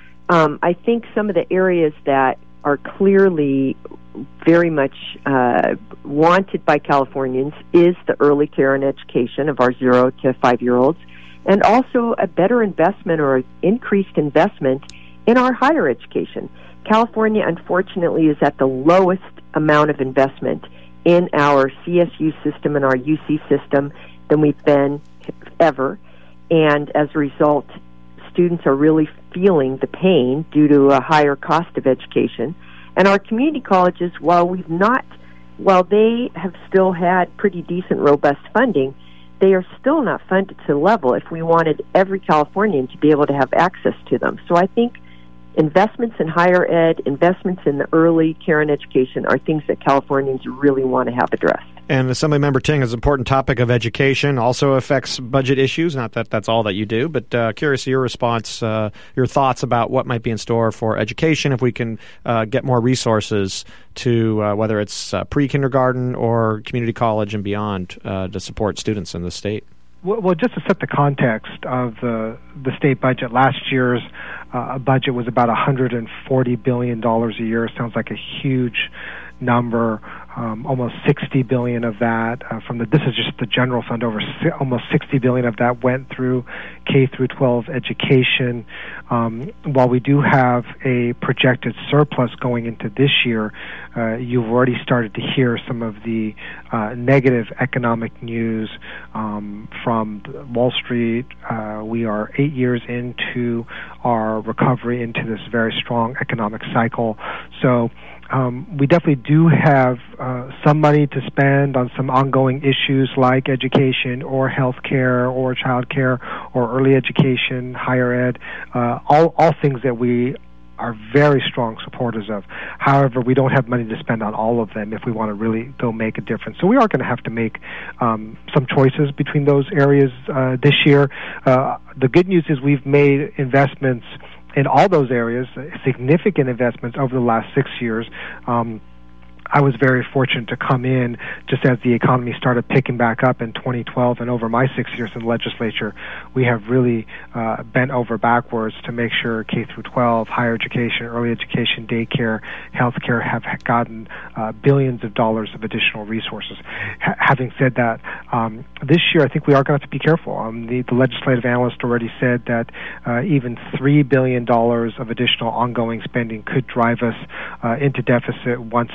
Speaker 3: Um, I think some of the areas that are clearly very much uh, wanted by Californians is the early care and education of our zero to five-year-olds, and also a better investment or increased investment in our higher education. California, unfortunately, is at the lowest amount of investment in our C S U system and our U C system than we've been ever, and as a result, students are really feeling the pain due to a higher cost of education. And our community colleges, while we've not, while they have still had pretty decent, robust funding, they are still not funded to the level if we wanted every Californian to be able to have access to them. So I think investments in higher ed, investments in the early care and education are things that Californians really want to have addressed.
Speaker 1: And Assemblymember Ting, is an important topic of education, also affects budget issues. Not that that's all that you do, but uh, curious your response, uh, your thoughts about what might be in store for education if we can uh, get more resources to uh, whether it's uh, pre-kindergarten or community college and beyond uh, to support students in the state.
Speaker 4: Well, just to set the context of the the state budget, last year's uh, budget was about one hundred forty billion dollars a year. Sounds like a huge number. Um, almost sixty billion dollars of that uh, from the. This is just the general fund. Over si- almost sixty billion dollars of that went through K through twelve education. Um, while we do have a projected surplus going into this year, uh, you've already started to hear some of the uh, negative economic news um, from Wall Street. Uh, we are eight years into our recovery into this very strong economic cycle. So. Um, we definitely do have uh, some money to spend on some ongoing issues like education or health care or child care or early education, higher ed, uh, all, all things that we are very strong supporters of. However, we don't have money to spend on all of them if we want to really go make a difference. So we are going to have to make um, some choices between those areas uh, this year. Uh, the good news is we've made investments in all those areas, significant investments over the last six years. Um, I was very fortunate to come in just as the economy started picking back up in twenty twelve, and over my six years in the legislature, we have really uh, bent over backwards to make sure K through twelve, higher education, early education, daycare, healthcare have gotten uh, billions of dollars of additional resources. H- having said that, um, this year I think we are going to have to be careful. Um, the, the legislative analyst already said that uh, even three billion dollars of additional ongoing spending could drive us uh, into deficit once the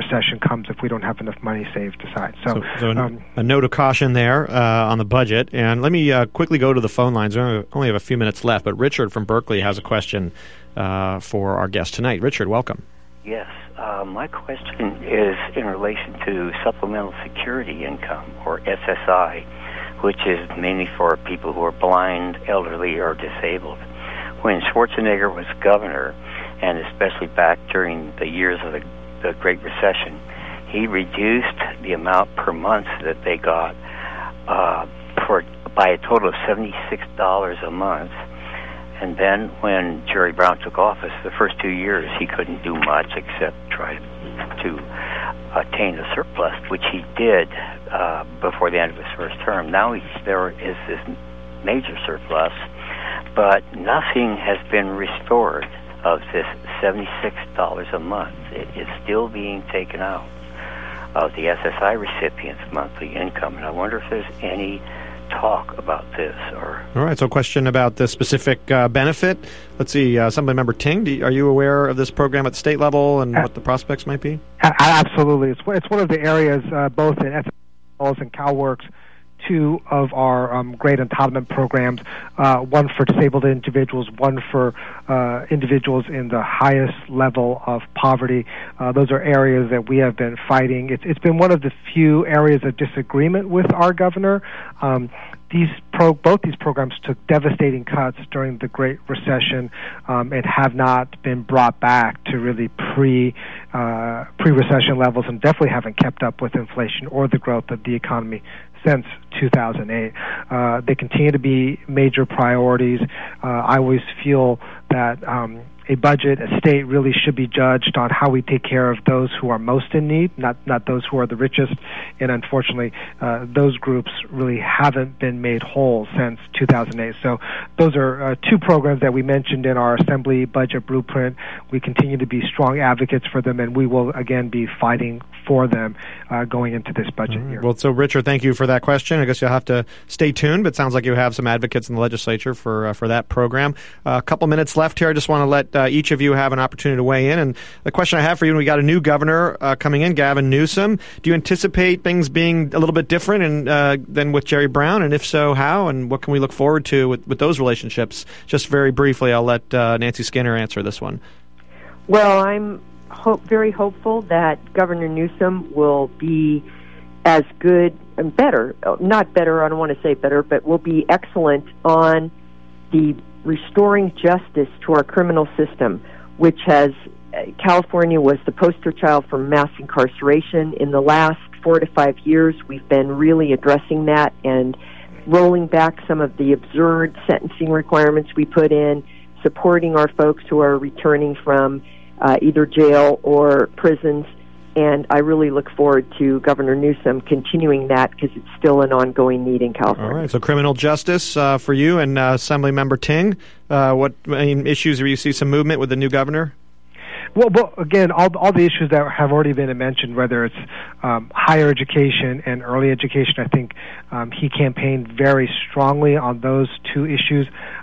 Speaker 4: recession comes if we don't have enough money saved aside. So,
Speaker 1: so, so
Speaker 4: um,
Speaker 1: a note of caution there uh, on the budget. And let me uh, quickly go to the phone lines. We only have a few minutes left, but Richard from Berkeley has a question uh, for our guest tonight. Richard, welcome.
Speaker 8: Yes. Uh, my question is in relation to supplemental security income, or S S I, which is mainly for people who are blind, elderly, or disabled. When Schwarzenegger was governor, and especially back during the years of the, the Great Recession, he reduced the amount per month that they got uh, for by a total of seventy-six dollars a month. And then when Jerry Brown took office, the first two years he couldn't do much except try to attain a surplus, which he did uh, before the end of his first term. Now he's, there is this major surplus, but nothing has been restored of this seventy-six dollars a month. It is still being taken out of the S S I recipients' monthly income, and I wonder if there's any talk about this. Or
Speaker 1: all right, so a question about the specific uh, benefit. Let's see, uh, Assemblymember Ting, do you, are you aware of this program at the state level and uh, what the prospects might be?
Speaker 4: Absolutely. It's, it's one of the areas, uh, both in S S I and CalWORKs, two of our um, great entitlement programs, uh, one for disabled individuals, one for uh, individuals in the highest level of poverty. Uh, those are areas that we have been fighting. It's, it's been one of the few areas of disagreement with our governor. Um, these pro, both these programs took devastating cuts during the Great Recession um, and have not been brought back to really pre uh, pre-recession levels, and definitely haven't kept up with inflation or the growth of the economy since two thousand eight. Uh, they continue to be major priorities. Uh, I always feel that um, a budget, a state, really should be judged on how we take care of those who are most in need, not not those who are the richest. And unfortunately, uh, those groups really haven't been made whole since two thousand eight. So those are uh, two programs that we mentioned in our Assembly budget blueprint. We continue to be strong advocates for them, and we will, again, be fighting for them uh, going into this budget
Speaker 1: right.
Speaker 4: year.
Speaker 1: Well, so Richard, thank you for that question. I guess you'll have to stay tuned, but it sounds like you have some advocates in the legislature for uh, for that program. Uh, a couple minutes left here. I just want to let uh, each of you have an opportunity to weigh in. And the question I have for you, we got a new governor uh, coming in, Gavin Newsom. Do you anticipate things being a little bit different and, uh, than with Jerry Brown? And if so, how? And what can we look forward to with, with those relationships? Just very briefly, I'll let uh, Nancy Skinner answer this one.
Speaker 3: Well, I'm hope, very hopeful that Governor Newsom will be as good and better, not better, I don't want to say better, but will be excellent on the restoring justice to our criminal system, which has, uh, California was the poster child for mass incarceration. In the last four to five years, we've been really addressing that and rolling back some of the absurd sentencing requirements we put in, supporting our folks who are returning from uh, either jail or prisons. And I really look forward to Governor Newsom continuing that because it's still an ongoing need in California.
Speaker 1: All right, so criminal justice uh, for you and uh, Assemblymember Ting. Uh, what any issues where you see some movement with the new governor?
Speaker 4: Well, well, again, all all the issues that have already been mentioned, whether it's um, higher education and early education, I think um, he campaigned very strongly on those two issues.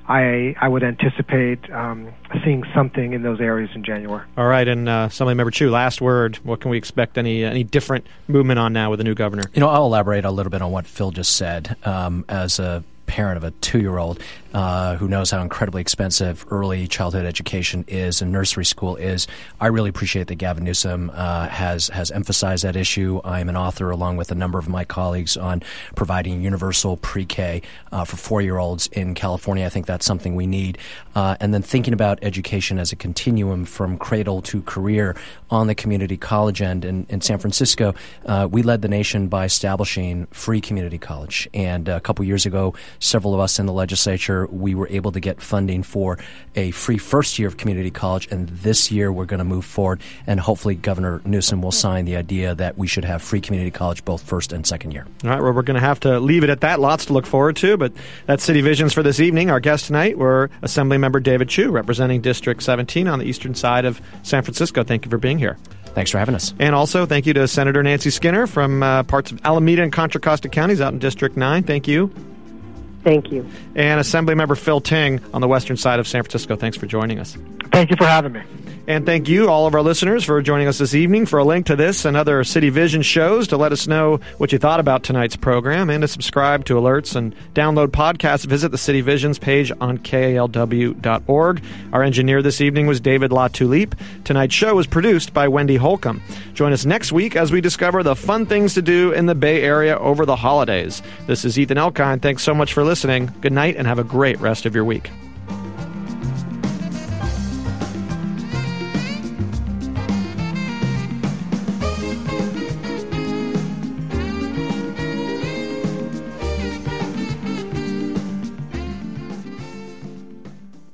Speaker 4: I I would anticipate um, seeing something in those areas in January.
Speaker 1: All right, and uh, Assemblymember Chu, last word. What can we expect? Any any different movement on now with the new governor?
Speaker 2: You know, I'll elaborate a little bit on what Phil just said. Um, as a parent of a two-year-old uh, who knows how incredibly expensive early childhood education is and nursery school is, I really appreciate that Gavin Newsom uh, has has emphasized that issue. I am an author, along with a number of my colleagues, on providing universal pre-K uh, for four-year-olds in California. I think that's something we need. Uh, and then thinking about education as a continuum from cradle to career on the community college end. In, in San Francisco, uh, we led the nation by establishing free community college. And a couple years ago, several of us in the legislature, we were able to get funding for a free first year of community college, and this year we're going to move forward, and hopefully Governor Newsom will sign the idea that we should have free community college both first and second year.
Speaker 1: All right, well, we're going to have to leave it at that. Lots to look forward to, but that's City Visions for this evening. Our guests tonight were Assemblymember David Chu, representing District seventeen on the eastern side of San Francisco. Thank you for being here.
Speaker 2: Thanks for having us.
Speaker 1: And also, thank you to Senator Nancy Skinner from uh, parts of Alameda and Contra Costa counties out in District nine. Thank you.
Speaker 3: Thank you.
Speaker 1: And Assemblymember Phil Ting on the western side of San Francisco. Thanks for joining us.
Speaker 4: Thank you for having me.
Speaker 1: And thank you, all of our listeners, for joining us this evening. For a link to this and other City Vision shows, to let us know what you thought about tonight's program, and to subscribe to alerts and download podcasts, visit the City Visions page on K A L W dot org. Our engineer this evening was David LaTulippe. Tonight's show was produced by Wendy Holcomb. Join us next week as we discover the fun things to do in the Bay Area over the holidays. This is Ethan Elkind. Thanks so much for listening. Good night, and have a great rest of your week.